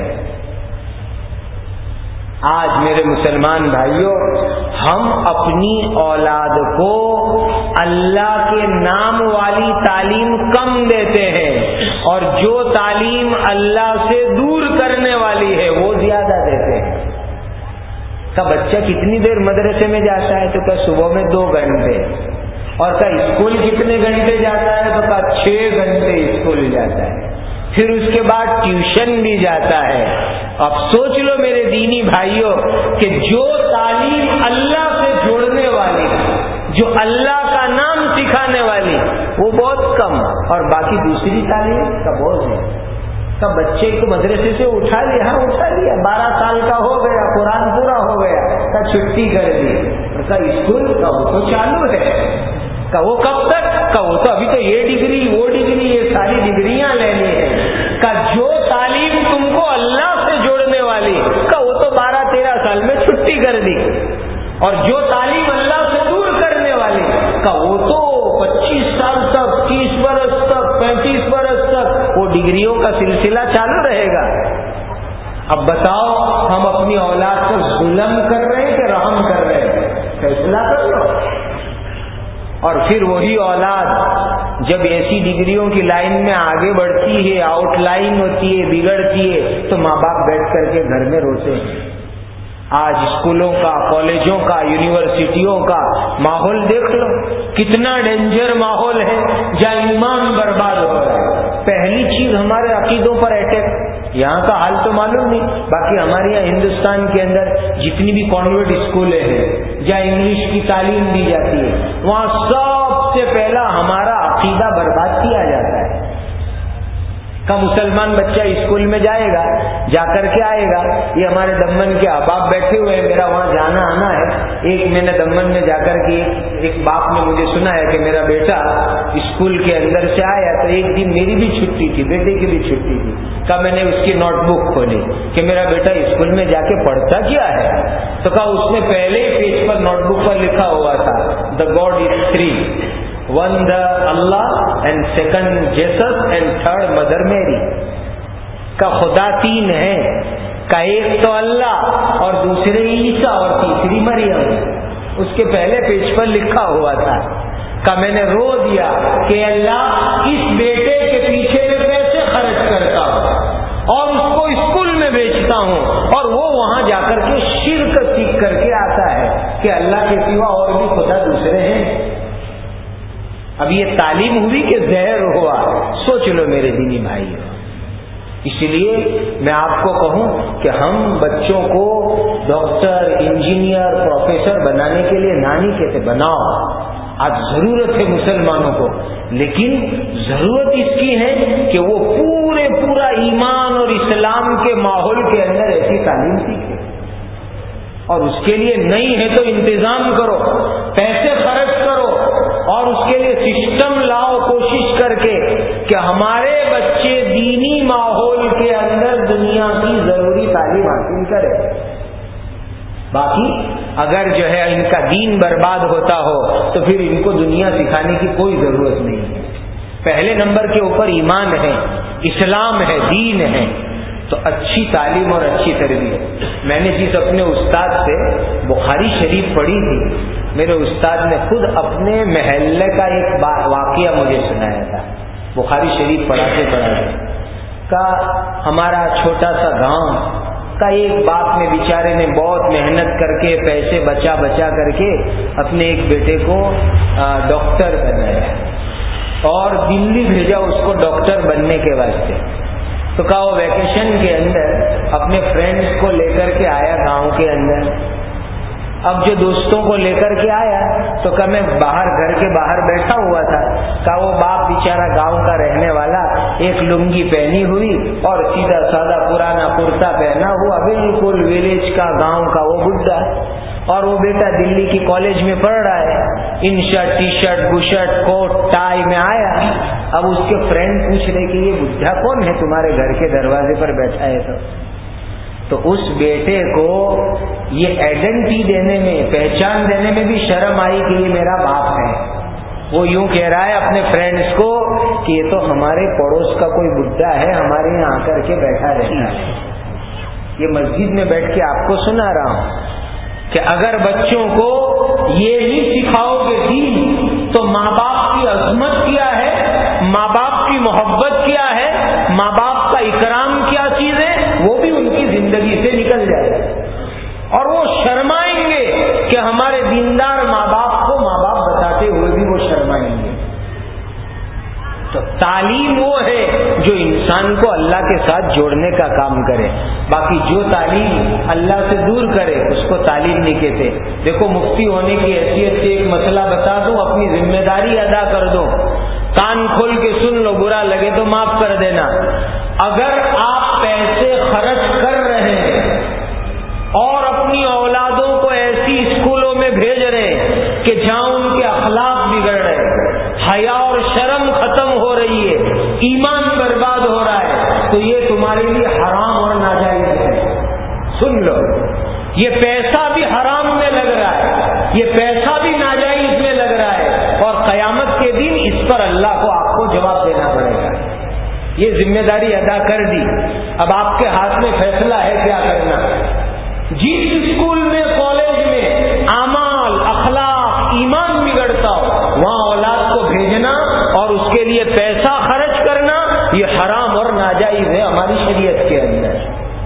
آج میرے مسلمان بھائیوں، ہم اپنی اولاد کو اللہ کے نام والی تعلیم کم دیتے ہیں اور جو تعلیم اللہ سے دور کرنے والی ہے وہ زیادہ دیتے ہیں۔ کا بچہ کتنی دیر مدرسے میں جاتا ہے؟ تو کیا صبح میں 2 گھنٹے، اور کا اسکول کتنے گھنٹے جاتا ہے؟ تو کا 6 گھنٹے اسکول جاتا ہے، پھر اس کے بعد ٹیوشن بھی جاتا ہے۔ اب سوچ لو میرے دینی بھائیوں کہ جو تعلیم اللہ سے جوڑنے والی، جو اللہ کا نام سکھانے والی، وہ بہت کم، اور باقی دوسری تعلیم کا بہت ہے۔ کا بچے کو مدرسے سے اٹھا لیا، 12 سال کا ہو گیا، قرآن پورا ہو گیا، کا چھٹی کر دی، کا اسکول کا وہ تو چالو ہے، کا وہ کب تک؟ کا وہ تو ابھی تو یہ ڈگری وہ ڈگری یہ ساری ڈگریاں لینی ہے۔ کا جو تعلیم تم کو اللہ سے جوڑنے والی، کا وہ تو 12-13 سال میں چھٹی کر دی، اور جو تعلیم اللہ سے دور کرنے والی، کا وہ تو 25 سال تک، 30 برس تک، 35 برس تک وہ ڈگریوں کا سلسلہ چالو رہے گا۔ اب بتاؤ ہم اپنی اولاد کو ظلم کر رہے ہیں کہ رحم کر رہے ہیں؟ فیصلہ کر لو۔ اور پھر وہی اولاد جب ایسی ڈگریوں کی لائن میں آگے بڑھتی ہے، آؤٹ لائن ہوتی ہے، بگڑتی ہے، تو ماں باپ بیٹھ کر کے گھر میں روتے ہیں۔ آج اسکولوں کا، کالجوں کا، یونیورسٹیوں کا ماحول دیکھ لو، کتنا ڈینجر ماحول ہے، جہاں ایمان برباد ہو رہا ہے۔ پہلی چیز ہمارے عقیدوں پر اٹیک، یہاں کا حال تو معلوم نہیں، باقی ہمارے یہاں ہندوستان کے اندر جتنی بھی کانوینٹ اسکولیں ہیں جہاں انگلش کی تعلیم دی جاتی ہے، وہاں سب سے پہلا ہمارا عقیدہ برباد کیا جاتا ہے۔ کا مسلمان بچہ اسکول میں جائے گا، جا کر کے آئے گا، یہ ہمارے دمن کے احباب بیٹھے ہوئے ہیں، میرا وہاں جانا آنا ہے۔ ایک میں نے دمن میں جا کر کے ایک باپ نے مجھے سنا ہے کہ میرا بیٹا اسکول کے اندر سے آیا تو ایک دن میری بھی چھٹی تھی، بیٹے کی بھی چھٹی تھی، کہا میں نے اس کی نوٹ بک کھولی کہ میرا بیٹا اسکول میں جا کے پڑھتا کیا ہے؟ تو کہا اس نے پہلے ہی پیج پر نوٹ بک پر لکھا ہوا تھا the God is 3، 1 the Allah and 2 Jesus and 3 Mother Mary، کا خدا 3 ہے، کا ایک تو اللہ اور دوسرے عیسیٰ اور تیسری مریم، اس کے پہلے پیج پر لکھا ہوا تھا۔ کا میں نے رو دیا کہ اللہ اس بیٹے کے پیچھے میں پیسے خرچ کرتا ہوں اور اس کو اسکول میں بیچتا ہوں اور وہ وہاں جا کر کے شرک سیکھ کر کے آتا ہے کہ اللہ کے سوا اور بھی خدا دوسرے ہیں۔ اب یہ تعلیم ہوئی کہ زہر ہوا؟ سوچ لو میرے دینی بھائی۔ اس لیے میں آپ کو کہوں کہ ہم بچوں کو ڈاکٹر، انجینئر، پروفیسر بنانے کے لیے نہ نہیں کہتے، بناؤ، آج ضرورت ہے مسلمانوں کو، لیکن ضرورت اس کی ہے کہ وہ پورا ایمان اور اسلام کے ماحول کے اندر ایسی تعلیم سیکھے، اور اس کے لیے نہیں ہے تو انتظام کرو، پیسے خرچ کرو اور اس کے لیے سسٹم لاؤ کوشش کر کے کہ ہمارے بچے دینی ماحول کے اندر دنیا کی ضروری تعلیم حاصل کرے۔ باقی اگر جو ہے ان کا دین برباد ہوتا ہو تو پھر ان کو دنیا سکھانے کی کوئی ضرورت نہیں ہے۔ پہلے نمبر کے اوپر ایمان ہے، اسلام ہے، دین ہے، تو اچھی تعلیم اور اچھی تربیت. میں نے جس اپنے استاد سے بخاری شریف پڑھی تھی، میرے استاد نے خود اپنے محلے کا ایک واقعہ مجھے سنایا تھا. بخاری شریف پڑھاتے کا ہمارا چھوٹا سا گاؤں کا ایک باپ نے بیچارے نے بہت محنت کر کے پیسے بچا کر کے اپنے ایک بیٹے کو ڈاکٹر بنایا اور دلی بھیجا اس کو ڈاکٹر بننے کے واسطے. تو کہا وہ ویکیشن کے اندر اپنے فرینڈس کو لے کر کے آیا گاؤں کے اندر. اب جو دوستوں کو لے کر کے آیا تو کہ میں باہر گھر کے باہر بیٹھا ہوا تھا. کہ وہ باپ بیچارہ گاؤں کا رہنے والا ایک لنگی پہنی ہوئی اور سیدھا سادہ پرانا کرتا پہنا ہوا، بالکل ویلیج کا گاؤں کا وہ بڈھا، اور وہ بیٹا دلی کی کالج میں پڑھ رہا ہے، ان shirt T-shirt bush shirt coat tie میں آیا. اب اس کے فرینڈ پوچھ رہے کہ یہ بڈھا کون ہے تمہارے گھر کے دروازے پر بیٹھا ہے. تو اس بیٹے کو یہ آئیڈینٹی دینے میں، پہچان دینے میں بھی شرم آئی کہ یہ میرا باپ ہے. وہ یوں کہہ رہا ہے اپنے فرینڈس کو کہ یہ تو ہمارے پڑوس کا کوئی بڈھا ہے، ہمارے یہاں آ کر کے بیٹھا رہتا ہے. یہ مسجد میں بیٹھ کے آپ کو سنا رہا ہوں کہ اگر بچوں کو یہ نہیں سکھاؤ گے دین، تو ماں باپ کی عظمت کیا ہے، ماں باپ کی محبت کیا ہے، ماں باپ کا اکرام کیا چیز ہے، وہ بھی ان کی زندگی سے نکل جائے اور وہ شرمائیں گے کہ ہمارے دیندار ماں باپ کو ماں باپ بتاتے ہوئے بھی وہ شرمائیں گے. تو تعلیم وہ ہے جو انسان کو اللہ کے ساتھ جوڑنے کا کام کرے. باقی جو تعلیم اللہ سے دور کرے اس کو تعلیم نہیں کہتے. دیکھو مفتی ہونے کی حیثیت سے ایک مسئلہ بتا دوں، اپنی ذمہ داری ادا کر دو، کان کھول کے سن لو، برا لگے تو معاف کر دینا. اگر آپ پیسے خرچ کر رہے ہیں اور اپنی اولادوں کو ایسی اسکولوں میں بھیج رہے ہیں کہ جہاں ان کے اخلاق بگڑ رہے ہیں، حیا اور شرم ختم ہو رہی ہے، ایمان برباد ہو رہا ہے، تو یہ تمہارے لیے حرام اور ناجائز ہے. سن لو، یہ پیسہ بھی حرام میں لگ رہا ہے، یہ پیسہ بھی ناجائز میں لگ رہا ہے، اور قیامت کے دن اس پر اللہ کو آپ کو جواب دینا پڑے گا. یہ ذمہ داری ادا کر دی. اب آپ کے ہاتھ میں فیصلہ ہے کیا کرنا. جس اسکول میں کالج میں اعمال اخلاق ایمان بگڑتا ہو وہاں اولاد کو بھیجنا اور اس کے لیے پیسہ خرچ کرنا یہ حرام اور ناجائز ہے ہماری شریعت کے اندر.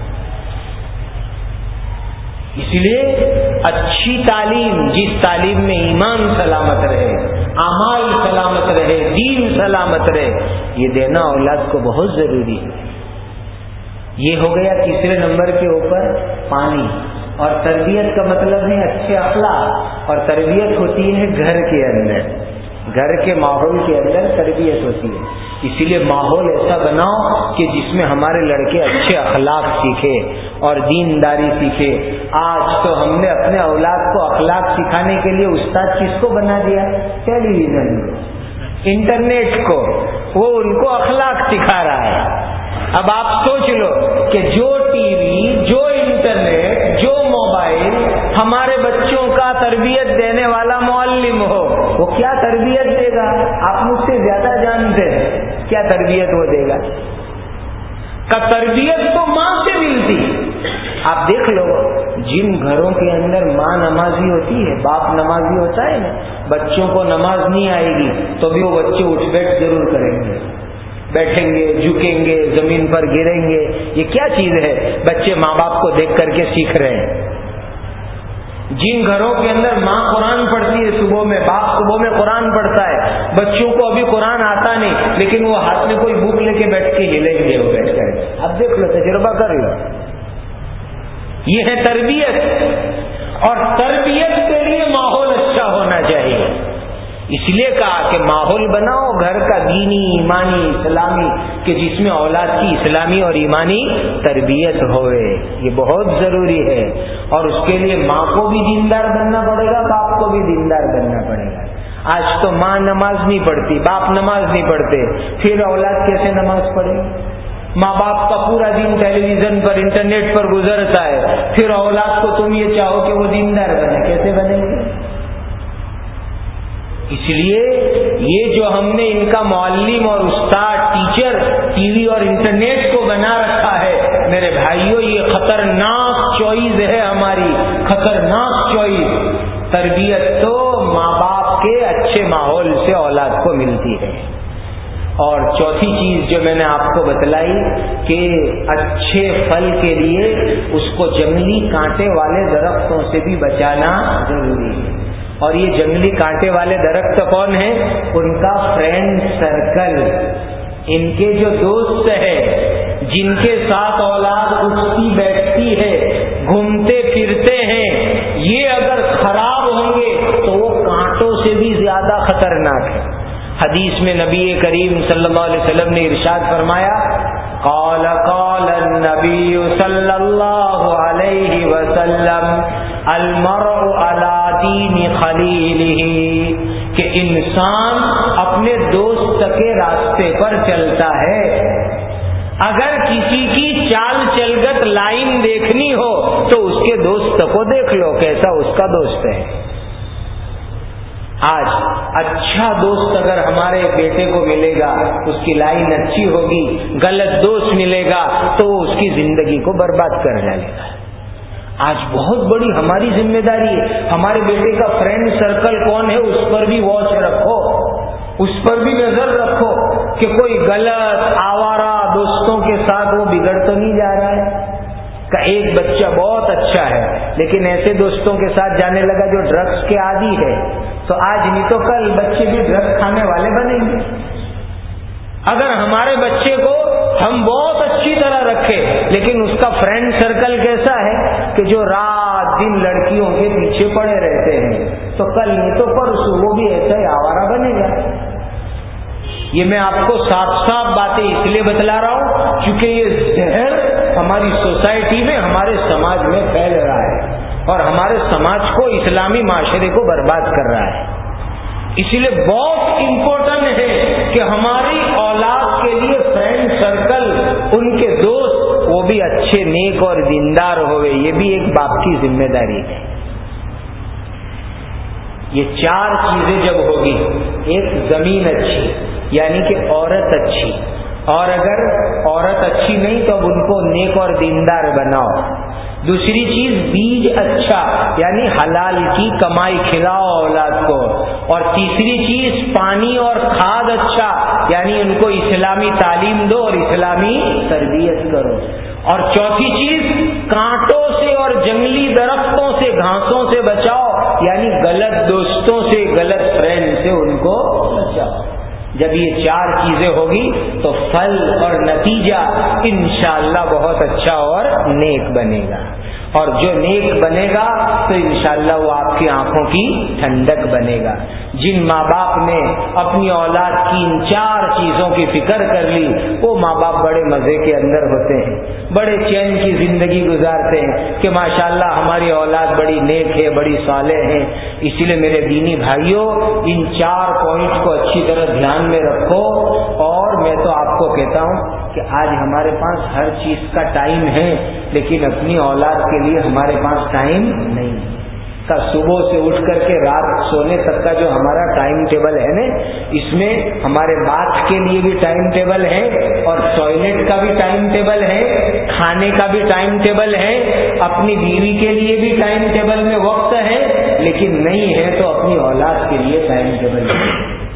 اس لیے اچھی تعلیم، جس تعلیم میں ایمان سلامت رہے، اعمال سلامت رہے، دین سلامت رہے، یہ دینا اولاد کو بہت ضروری ہے. یہ ہو گیا تیسرے نمبر کے اوپر پانی. اور تربیت کا مطلب ہے اچھے اخلاق، اور تربیت ہوتی ہے گھر کے اندر، گھر کے ماحول کے اندر تربیت ہوتی ہے. اسی لیے ماحول ایسا بناؤ کہ جس میں ہمارے لڑکے اچھے اخلاق سیکھے اور دینداری سیکھے. آج تو ہم نے اپنے اولاد کو اخلاق سکھانے کے لیے استاد کس کو بنا دیا؟ ٹیلی ویژن کو، انٹرنیٹ کو. وہ ان کو اخلاق سکھا رہا ہے. اب آپ سوچ لو کہ جو ٹی وی، جو انٹرنیٹ، جو موبائل ہمارے بچوں کا تربیت دینے والا معلم ہو، وہ کیا تربیت دے گا؟ آپ مجھ سے زیادہ جانتے ہیں کیا تربیت وہ دے گا. کا تربیت تو ماں سے ملتی. آپ دیکھ لو جن گھروں کے اندر ماں نمازی ہوتی ہے، باپ نمازی ہوتا ہے نا، بچوں کو نماز نہیں آئے گی تو بھی وہ بچے اٹھ بیٹھ ضرور کریں گے، بیٹھیں گے، جھکیں گے، زمین پر گریں گے. یہ کیا چیز ہے؟ بچے ماں باپ کو دیکھ کر کے سیکھ رہے ہیں. جن گھروں کے اندر ماں قرآن پڑھتی ہے صبح میں، باپ صبح میں قرآن پڑھتا ہے، بچوں کو ابھی قرآن آتا نہیں لیکن وہ ہاتھ میں کوئی بک لے کے بیٹھ کے ہلیں گے وہ بیٹھ کر. اب دیکھ لو، تجربہ کر لو. یہ ہے تربیت، اور تربیت کے لیے ماحول اچھا ہونا چاہیے. اس لیے کہا کہ ماحول بناؤ گھر کا دینی، ایمانی، اسلامی، کہ جس میں اولاد کی اسلامی اور ایمانی تربیت ہوئے. یہ بہت ضروری ہے. اور اس کے لیے ماں کو بھی دیندار بننا پڑے گا، باپ کو بھی دیندار بننا پڑے گا. آج تو ماں نماز نہیں پڑھتی، باپ نماز نہیں پڑھتے، پھر اولاد کیسے نماز پڑھے؟ ماں باپ کا پورا دن ٹیلی ویژن پر، انٹرنیٹ پر گزرتا ہے، پھر اولاد کو تم یہ چاہو کہ وہ دیندار بنے، کیسے بنیں گے؟ اس لیے یہ جو ہم نے ان کا معلم اور استاد، ٹیچر ٹی وی اور انٹرنیٹ کو بنا رکھا ہے، میرے خطرناک چوائس. تربیت تو ماں باپ کے اچھے ماحول سے اولاد کو ملتی ہے. اور چوتھی چیز جو میں نے آپ کو بتلائی کہ اچھے پھل کے لیے اس کو جنگلی کانٹے والے درختوں سے بھی بچانا ضروری ہے. اور یہ جنگلی کانٹے والے درخت کون ہیں؟ ان کا فرینڈ سرکل، ان کے جو دوست ہے، جن کے ساتھ اولاد اٹھتی بیٹھتی ہے، گھومتے پھرتے ہیں، یہ اگر خراب ہوں گے تو وہ کانٹوں سے بھی زیادہ خطرناک ہے. حدیث میں نبی کریم صلی اللہ علیہ وسلم نے ارشاد فرمایا، قال النبی صلی اللہ علیہ وسلم المرء علی دین خلیلہ، کہ انسان اپنے دوست کے راستے پر چلتا ہے. اگر کسی کی چال چلگت لائن دیکھنی ہو تو اس کے دوست کو دیکھ لو کیسا اس کا دوست ہے. آج اچھا دوست اگر ہمارے بیٹے کو ملے گا اس کی لائن اچھی ہوگی، غلط دوست ملے گا تو وہ اس کی زندگی کو برباد کر ڈالے گا. آج بہت بڑی ہماری ذمہ داری ہے. ہمارے بیٹے کا فرینڈ سرکل کون ہے اس پر بھی واچ رکھو، اس پر بھی نظر رکھو کہ کوئی غلط آوارہ دوستوں کے ساتھ وہ بگڑ تو نہیں جا رہا ہے. کہ ایک بچہ بہت اچھا ہے لیکن ایسے دوستوں کے ساتھ جانے لگا جو ڈرگس کے عادی ہے، تو آج نہیں تو کل بچے بھی ڈرگس کھانے والے بنیں گے. اگر ہمارے بچے کو ہم بہت اچھی طرح رکھیں لیکن اس کا فرینڈ سرکل کیسا ہے کہ جو رات دن لڑکیوں کے پیچھے پڑے رہتے ہیں، تو کل نہیں تو پرسوں وہ بھی ایسا ہی آوارہ بنے گا. یہ میں آپ کو صاف صاف باتیں اس لیے بتلا رہا ہوں کیونکہ یہ زہر ہماری سوسائٹی میں، ہمارے سماج میں پھیل رہا ہے اور ہمارے سماج کو، اسلامی معاشرے کو برباد کر رہا ہے. اسی لیے بہت امپورٹنٹ ہے کہ ہماری اولاد کے لیے فرینڈ سرکل، ان کے دوست وہ بھی اچھے نیک اور دیندار ہوئے. یہ بھی ایک باپ کی ذمہ داری ہے. یہ چار چیزیں جب ہوگی، ایک زمین اچھی یعنی کہ عورت اچھی، اور اگر عورت اچھی نہیں تو اب ان کو نیک اور دیندار بناؤ. دوسری چیز بیج اچھا یعنی حلال کی کمائی کھلاؤ اولاد کو. اور تیسری چیز پانی اور کھاد اچھا یعنی ان کو اسلامی تعلیم دو اور اسلامی تربیت کرو. اور چوتھی چیز کانٹوں سے اور جنگلی درختوں سے، گھاسوں سے بچاؤ یعنی غلط دوستوں سے، غلط فرینڈ سے ان کو بچاؤ. جب یہ چار چیزیں ہوگی تو پھل اور نتیجہ انشاءاللہ بہت اچھا اور نیک بنے گا. اور جو نیک بنے گا تو انشاءاللہ وہ آپ کی آنکھوں کی ٹھنڈک بنے گا. جن ماں باپ نے اپنی اولاد کی ان چار چیزوں کی فکر کر لی وہ ماں باپ بڑے مزے کے اندر ہوتے ہیں، بڑے چین کی زندگی گزارتے ہیں کہ ماشاءاللہ ہماری اولاد بڑی نیک ہے، بڑی صالح ہے. اسی لیے میرے دینی بھائیوں ان چار پوائنٹ کو اچھی طرح دھیان میں رکھو. اور میں تو آپ کو کہتا ہوں کہ آج ہمارے پاس ہر چیز کا ٹائم ہے لیکن اپنی اولاد کے لیے ہمارے پاس ٹائم نہیں. کا صبح سے اٹھ کر کے رات سونے تک کا جو ہمارا ٹائم ٹیبل ہے نا، اس میں ہمارے بات کے لیے بھی ٹائم ٹیبل ہے اور ٹوائلٹ کا بھی ٹائم ٹیبل ہے، کھانے کا بھی ٹائم ٹیبل ہے، اپنی بیوی کے لیے بھی ٹائم ٹیبل میں وقت ہے، لیکن نہیں ہے تو اپنی اولاد کے لیے ٹائم ٹیبل ہے.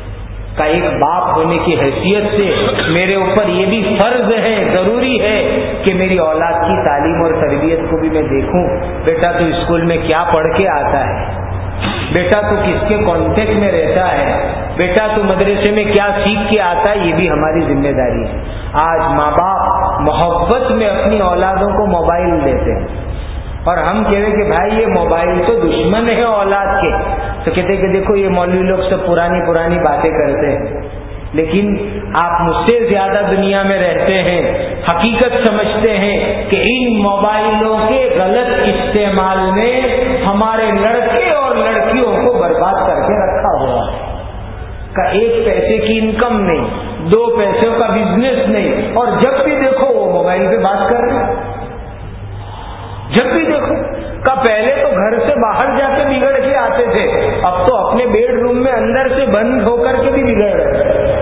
کا ایک باپ ہونے کی حیثیت سے میرے اوپر یہ بھی فرض ہے، ضروری ہے کہ میری اولاد کی تعلیم اور تربیت کو بھی میں دیکھوں. بیٹا تو اسکول میں کیا پڑھ کے آتا ہے، بیٹا تو کس کے کانٹیکٹ میں رہتا ہے، بیٹا تو مدرسے میں کیا سیکھ کے آتا ہے. یہ بھی ہماری ذمہ داری ہے. آج ماں باپ محبت میں اپنی اولادوں کو موبائل دیتے ہیں اور ہم کہہ رہے کہ بھائی یہ موبائل تو دشمن ہے اولاد کے. تو کہتے کہ دیکھو یہ مولوی لوگ سب پرانی باتیں کرتے ہیں، لیکن آپ مجھ سے زیادہ دنیا میں رہتے ہیں، حقیقت سمجھتے ہیں کہ ان موبائلوں کے غلط استعمال نے ہمارے لڑکے اور لڑکیوں کو برباد کر کے رکھا ہوا ہے. کا ایک پیسے کی انکم نہیں، دو پیسوں کا بزنس نہیں، اور جب بھی دیکھو وہ موبائل پہ بات کر رہے ہیں. جب بھی دیکھو کا پہلے تو گھر سے باہر جا کے بگڑ کے آتے تھے، اب تو اپنے بیڈ روم میں اندر سے بند ہو کر کے بھی بگڑ رہے ہیں.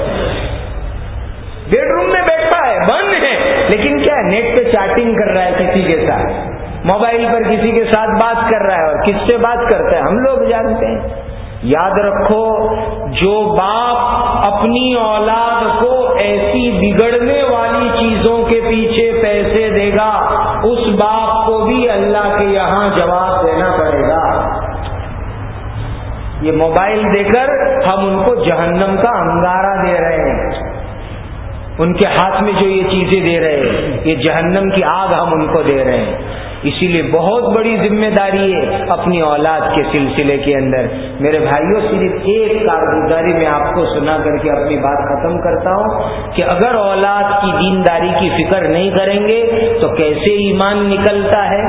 بیڈ روم میں بیٹھا ہے، بند ہے، لیکن کیا نیٹ پہ چیٹنگ کر رہا ہے کسی کے ساتھ. موبائل پر کسی کے ساتھ بات کر رہا ہے، اور کس سے بات کرتا ہے ہم لوگ جانتے ہیں۔ یاد رکھو، جو باپ اپنی اولاد کو ایسی بگڑنے والی چیزوں کے پیچھے پیسے دے گا، اس باپ کو بھی اللہ کے یہاں جواب دینا پڑے گا۔ یہ موبائل دے کر ہم ان کو جہنم کا انگارہ دے رہے ہیں، ان کے ہاتھ میں جو یہ چیزیں دے رہے ہیں، یہ جہنم کی آگ ہم ان کو دے رہے ہیں۔ اسی لیے بہت بڑی ذمہ داری ہے اپنی اولاد کے سلسلے کے اندر۔ میرے بھائیوں، صرف ایک کارگزاری میں آپ کو سنا کر کے اپنی بات ختم کرتا ہوں کہ اگر اولاد کی دینداری کی فکر نہیں کریں گے تو کیسے ایمان نکلتا ہے۔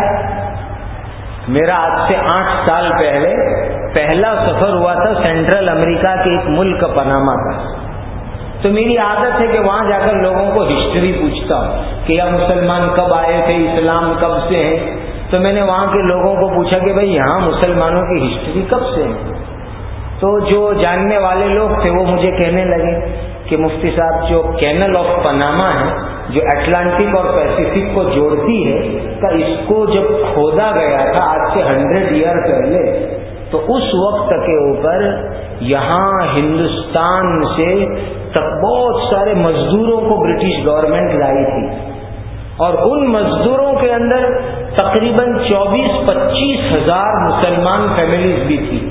میرا آج سے 8 سال پہلے پہلا سفر ہوا تھا سینٹرل امریکہ کے ایک ملک پاناما کا۔ تو میری عادت ہے کہ وہاں جا کر لوگوں کو ہسٹری پوچھتا ہوں کہ یا مسلمان کب آئے تھے، اسلام کب سے ہے۔ تو میں نے وہاں کے لوگوں کو پوچھا کہ بھئی یہاں مسلمانوں کی ہسٹری کب سے ہے؟ تو جو جاننے والے لوگ تھے وہ مجھے کہنے لگے کہ مفتی صاحب، جو کینل آف پاناما ہے، جو اٹلانٹک اور پیسیفک کو جوڑتی ہے، کہ اس کو جب کھودا گیا تھا آج سے 100 ایئر پہلے، تو اس وقت کے اوپر یہاں ہندوستان سے تک بہت سارے مزدوروں کو برٹش گورنمنٹ لائی تھی، اور ان مزدوروں کے اندر تقریباً 24-25 ہزار مسلمان فیملیز بھی تھی۔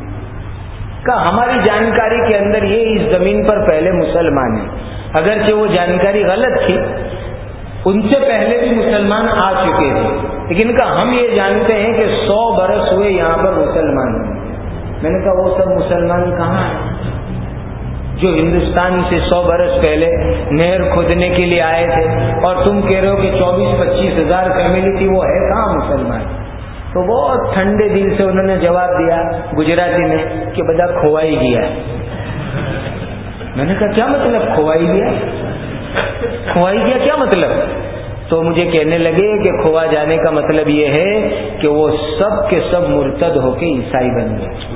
کہ ہماری جانکاری کے اندر یہ اس زمین پر پہلے مسلمان ہیں، اگرچہ وہ جانکاری غلط تھی، ان سے پہلے بھی مسلمان آ چکے تھے، لیکن کہ ہم یہ جانتے ہیں کہ 100 برس ہوئے یہاں پر مسلمان ہیں۔ میں نے کہا وہ سب مسلمان کہاں ہیں جو ہندوستان سے 100 برس پہلے نہر کھودنے کے لیے آئے تھے، اور تم کہہ رہے ہو کہ 24-25 ہزار فیملی تھی، وہ ہے کہاں مسلمان؟ تو بہت ٹھنڈے دل سے انہوں نے جواب دیا گجراتی میں کہ بدا کھوائی گیا۔ میں نے کہا کیا مطلب کھوائی گیا؟ کھوائی گیا کیا مطلب؟ تو مجھے کہنے لگے کہ کھوا جانے کا مطلب یہ ہے کہ وہ سب کے سب مرتد ہو کے عیسائی بن گئے،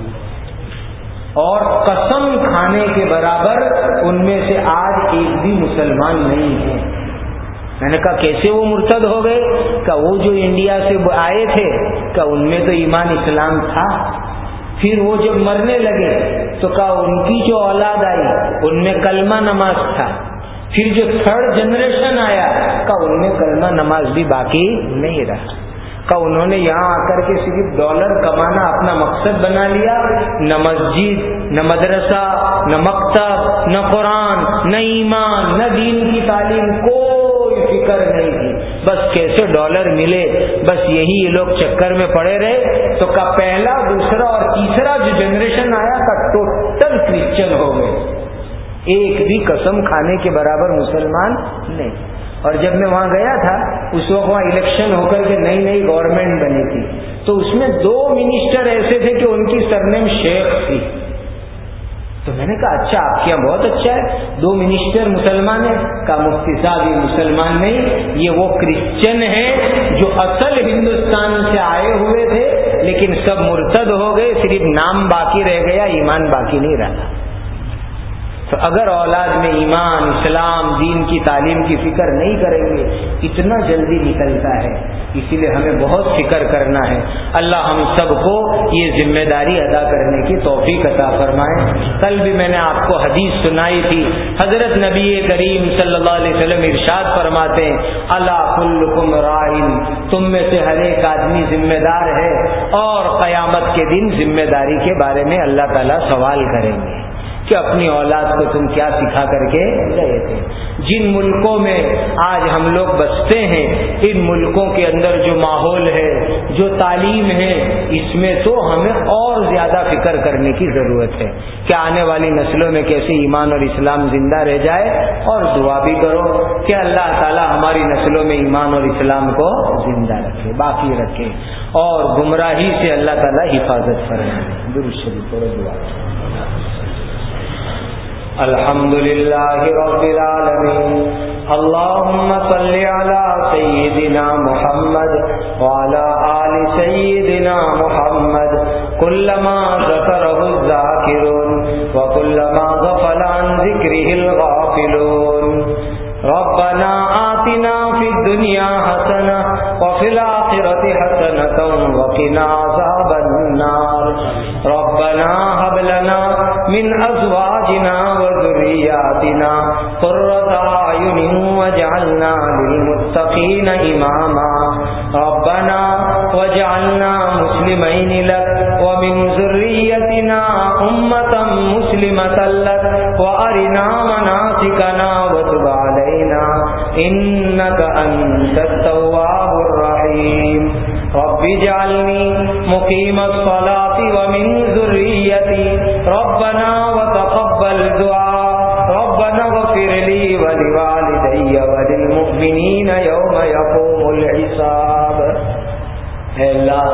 اور قسم کھانے کے برابر ان میں سے آج ایک بھی مسلمان نہیں ہے۔ میں نے کہا کیسے وہ مرتد ہو گئے؟ کہ وہ جو انڈیا سے آئے تھے کہ ان میں تو ایمان اسلام تھا، پھر وہ جب مرنے لگے تو کہا ان کی جو اولاد آئی ان میں کلمہ نماز تھا، پھر جو 3rd جنریشن آیا کہ ان میں کلمہ نماز بھی باقی نہیں رہا، کہ انہوں نے یہاں آ کر کے صرف ڈالر کمانا اپنا مقصد بنا لیا، نہ مسجد، نہ مدرسہ، نہ مکتب، نہ قرآن، نہ ایمان، نہ دین کی تعلیم، کوئی فکر نہیں تھی، بس کیسے ڈالر ملے، بس یہی یہ لوگ چکر میں پڑے رہے۔ تو کا پہلا، دوسرا اور تیسرا جو جنریشن آیا کا ٹوٹل کرسچن ہو گئے، ایک بھی قسم کھانے کے برابر مسلمان نہیں۔ اور جب میں وہاں گیا تھا اس وقت وہاں الیکشن ہو کر کے نئی گورنمنٹ بنی تھی، تو اس میں 2 منسٹر ایسے تھے کہ ان کی سرنیم شیخ تھی۔ تو میں نے کہا اچھا آپ کے یہاں بہت اچھا ہے، 2 منسٹر مسلمان ہیں۔ کہا مفتی صاحب یہ مسلمان نہیں، یہ وہ کرسچن ہیں جو اصل ہندوستان سے آئے ہوئے تھے لیکن سب مرتد ہو گئے، صرف نام باقی رہ گیا، ایمان باقی نہیں رہا۔ تو اگر اولاد میں ایمان، اسلام، دین کی تعلیم کی فکر نہیں کریں گے اتنا جلدی نکلتا ہے، اسی لیے ہمیں بہت فکر کرنا ہے۔ اللہ ہم سب کو یہ ذمہ داری ادا کرنے کی توفیق عطا فرمائے۔ کل بھی میں نے آپ کو حدیث سنائی تھی، حضرت نبی کریم صلی اللہ علیہ وسلم ارشاد فرماتے ہیں الا کلکم راعٍ، تم میں سے ہر ایک آدمی ذمہ دار ہے، اور قیامت کے دن ذمہ داری کے بارے میں اللہ تعالیٰ سوال کریں گے کہ اپنی اولاد کو تم کیا سکھا کر کے گئے تھے۔ جن ملکوں میں آج ہم لوگ بستے ہیں، ان ملکوں کے اندر جو ماحول ہے، جو تعلیم ہے، اس میں تو ہمیں اور زیادہ فکر کرنے کی ضرورت ہے کہ آنے والی نسلوں میں کیسے ایمان اور اسلام زندہ رہ جائے، اور دعا بھی کرو کہ اللہ تعالی ہماری نسلوں میں ایمان اور اسلام کو زندہ رکھے، باقی رکھے، اور گمراہی سے اللہ تعالی حفاظت فرمائے۔ درود شریف پڑھو، دعا۔ الحمدللہ رب العالمین، اللہم صل علی سیدنا محمد وعلی آل سیدنا محمد، کلما ذکرہ الذاکرون وکلما غفل عن ذکرہ الغافلون۔ ربنا آتنا فی الدنیا حسنہ وفي الآخرة حسنة وقنا عذاب النار ربنا هب لنا من أزواجنا وذرياتنا قرة أعين واجعلنا للمتقين إماما ربنا واجعلنا مسلمين لك ومن ذريتنا أمة مسلمة لك وأرنا مناسكنا وتب علينا إنك أنت التواب الرحيم رب اجعلني مقيم الصلاة ومن ذريتي ربنا وتقبل دعاء ربنا اغفر لي ولوالدي وللمؤمنين يوم يقوم الحساب. اے اللہ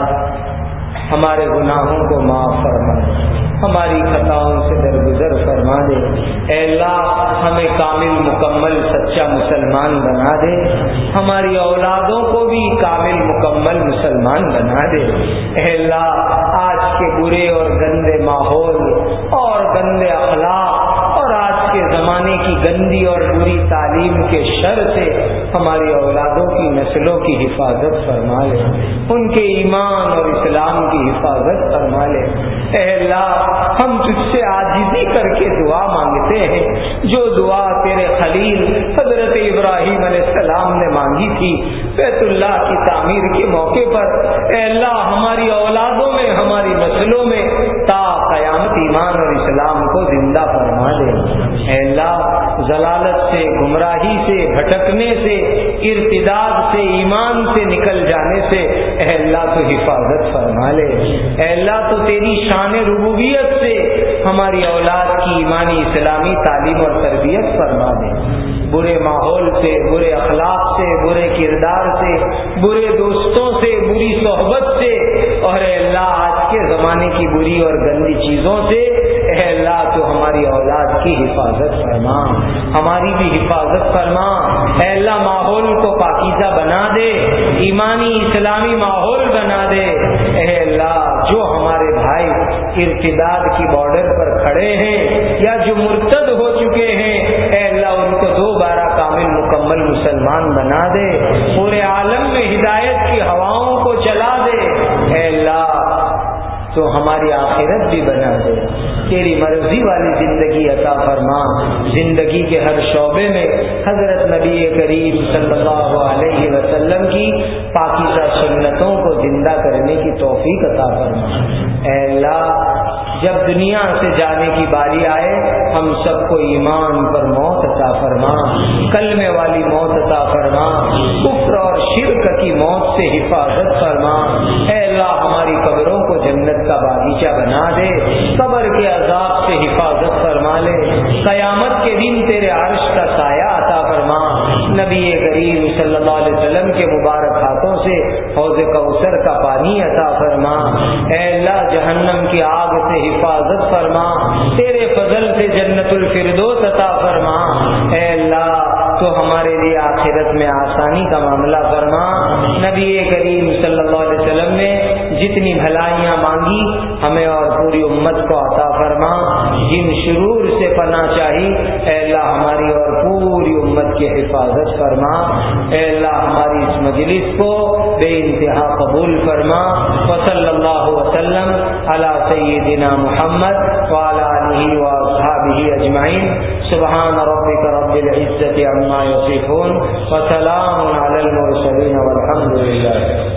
ہمارے گناہوں کو معاف فرما دے، ہماری خطاؤں سے درگزر فرما دے. اے اللہ ہمیں کامل مکمل سچا مسلمان بنا دے، ہماری اولادوں کو بھی کامل مکمل مسلمان بنا دے. اے اللہ آج کے برے اور گندے ماحول اور گندے اخلاق اور آج کے زمانے کی گندی اور بری تعلیم کے شر سے ہماری اولادوں کی نسلوں کی حفاظت فرما لے، ان کے ایمان اور اسلام کی حفاظت فرما لے. اے اللہ ہم تجھ سے عاجزی کر کے دعا مانگتے ہیں، جو دعا تیرے خلیل حضرت ابراہیم علیہ السلام نے مانگی تھی بیت اللہ کی تعمیر کے موقع پر. اے اللہ ہماری اولادوں میں ہماری نسلوں میں تا قیامت ایمان اور اسلام کو زندہ فرما دے. اے اللہ ضلالت سے، گمراہی سے، بھٹکنے سے، ارتداد سے، ایمان سے نکل جانے سے اے اللہ تو حفاظت فرما لے. اے اللہ تو تیری شان ربوبیت سے ہماری اولاد کی ایمانی اسلامی تعلیم اور تربیت فرما دے. برے ماحول سے، برے اخلاق سے، برے کردار سے، برے دوستوں سے، بری صحبت سے اور اے اللہ آج کے زمانے کی بری اور گندی چیزوں سے اے اللہ تو ہماری اولاد کی حفاظت فرما، ہماری بھی حفاظت فرما. اے اللہ ماحول کو پاکیزہ بنا دے، ایمانی اسلامی ماحول بنا دے. اے اللہ جو ہمارے بھائی ارتداد کی بارڈر پر کھڑے ہیں یا جو مرتد ہو چکے ہیں اے اللہ ان کو دوبارہ کامل مکمل مسلمان بنا دے، پورے عالم میں ہدایت کی ہواؤں کو چلا دے. اے اللہ تو ہماری آخرت بھی بنا دے، تیری مرضی والی زندگی عطا فرما. زندگی کے ہر شعبے میں حضرت نبی کریم صلی اللہ علیہ وسلم کی پاکیزہ سنتوں کو زندہ کرنے کی توفیق عطا فرما. اے اللہ جب دنیا سے جانے کی باری آئے ہم سب کو ایمان پر موت عطا فرما، کلمے والی موت عطا فرما، کفر اور شرک کی موت سے حفاظت فرما. اے اللہ ہماری قبروں کو جنت کا باغیچہ بنا دے، قبر کے عذاب سے حفاظت فرما لے، قیامت کے دن تیرے عرش کا سایہ عطا فرما. نبی کریم صلی اللہ علیہ وسلم کے مبارک ہاتھوں سے حوض کوثر کا پانی عطا فرما. اے اللہ جہنم کی آگ سے حفاظت فرما، تیرے فضل سے جنت الفردوس عطا فرما. اے اللہ تو ہمارے لیے آخرت میں آسانی کا معاملہ فرما. نبی کریم صلی اللہ علیہ وسلم نے جتنی بھلائیاں مانگی ہمیں اور پوری امت کو عطا فرما. جن شرور سے پناہ چاہی اے اللہ ہماری اور پوری امت کی حفاظت فرما. اے اللہ ہماری اس مجلس کو بے انتہا قبول فرما. وصلی اللہ وسلم علی سیدنا محمد وعلی آلہ واصحابہ اجمعین. سبحان ربک رب العزة عما یصفون وسلام علی المرسلین والحمد للہ.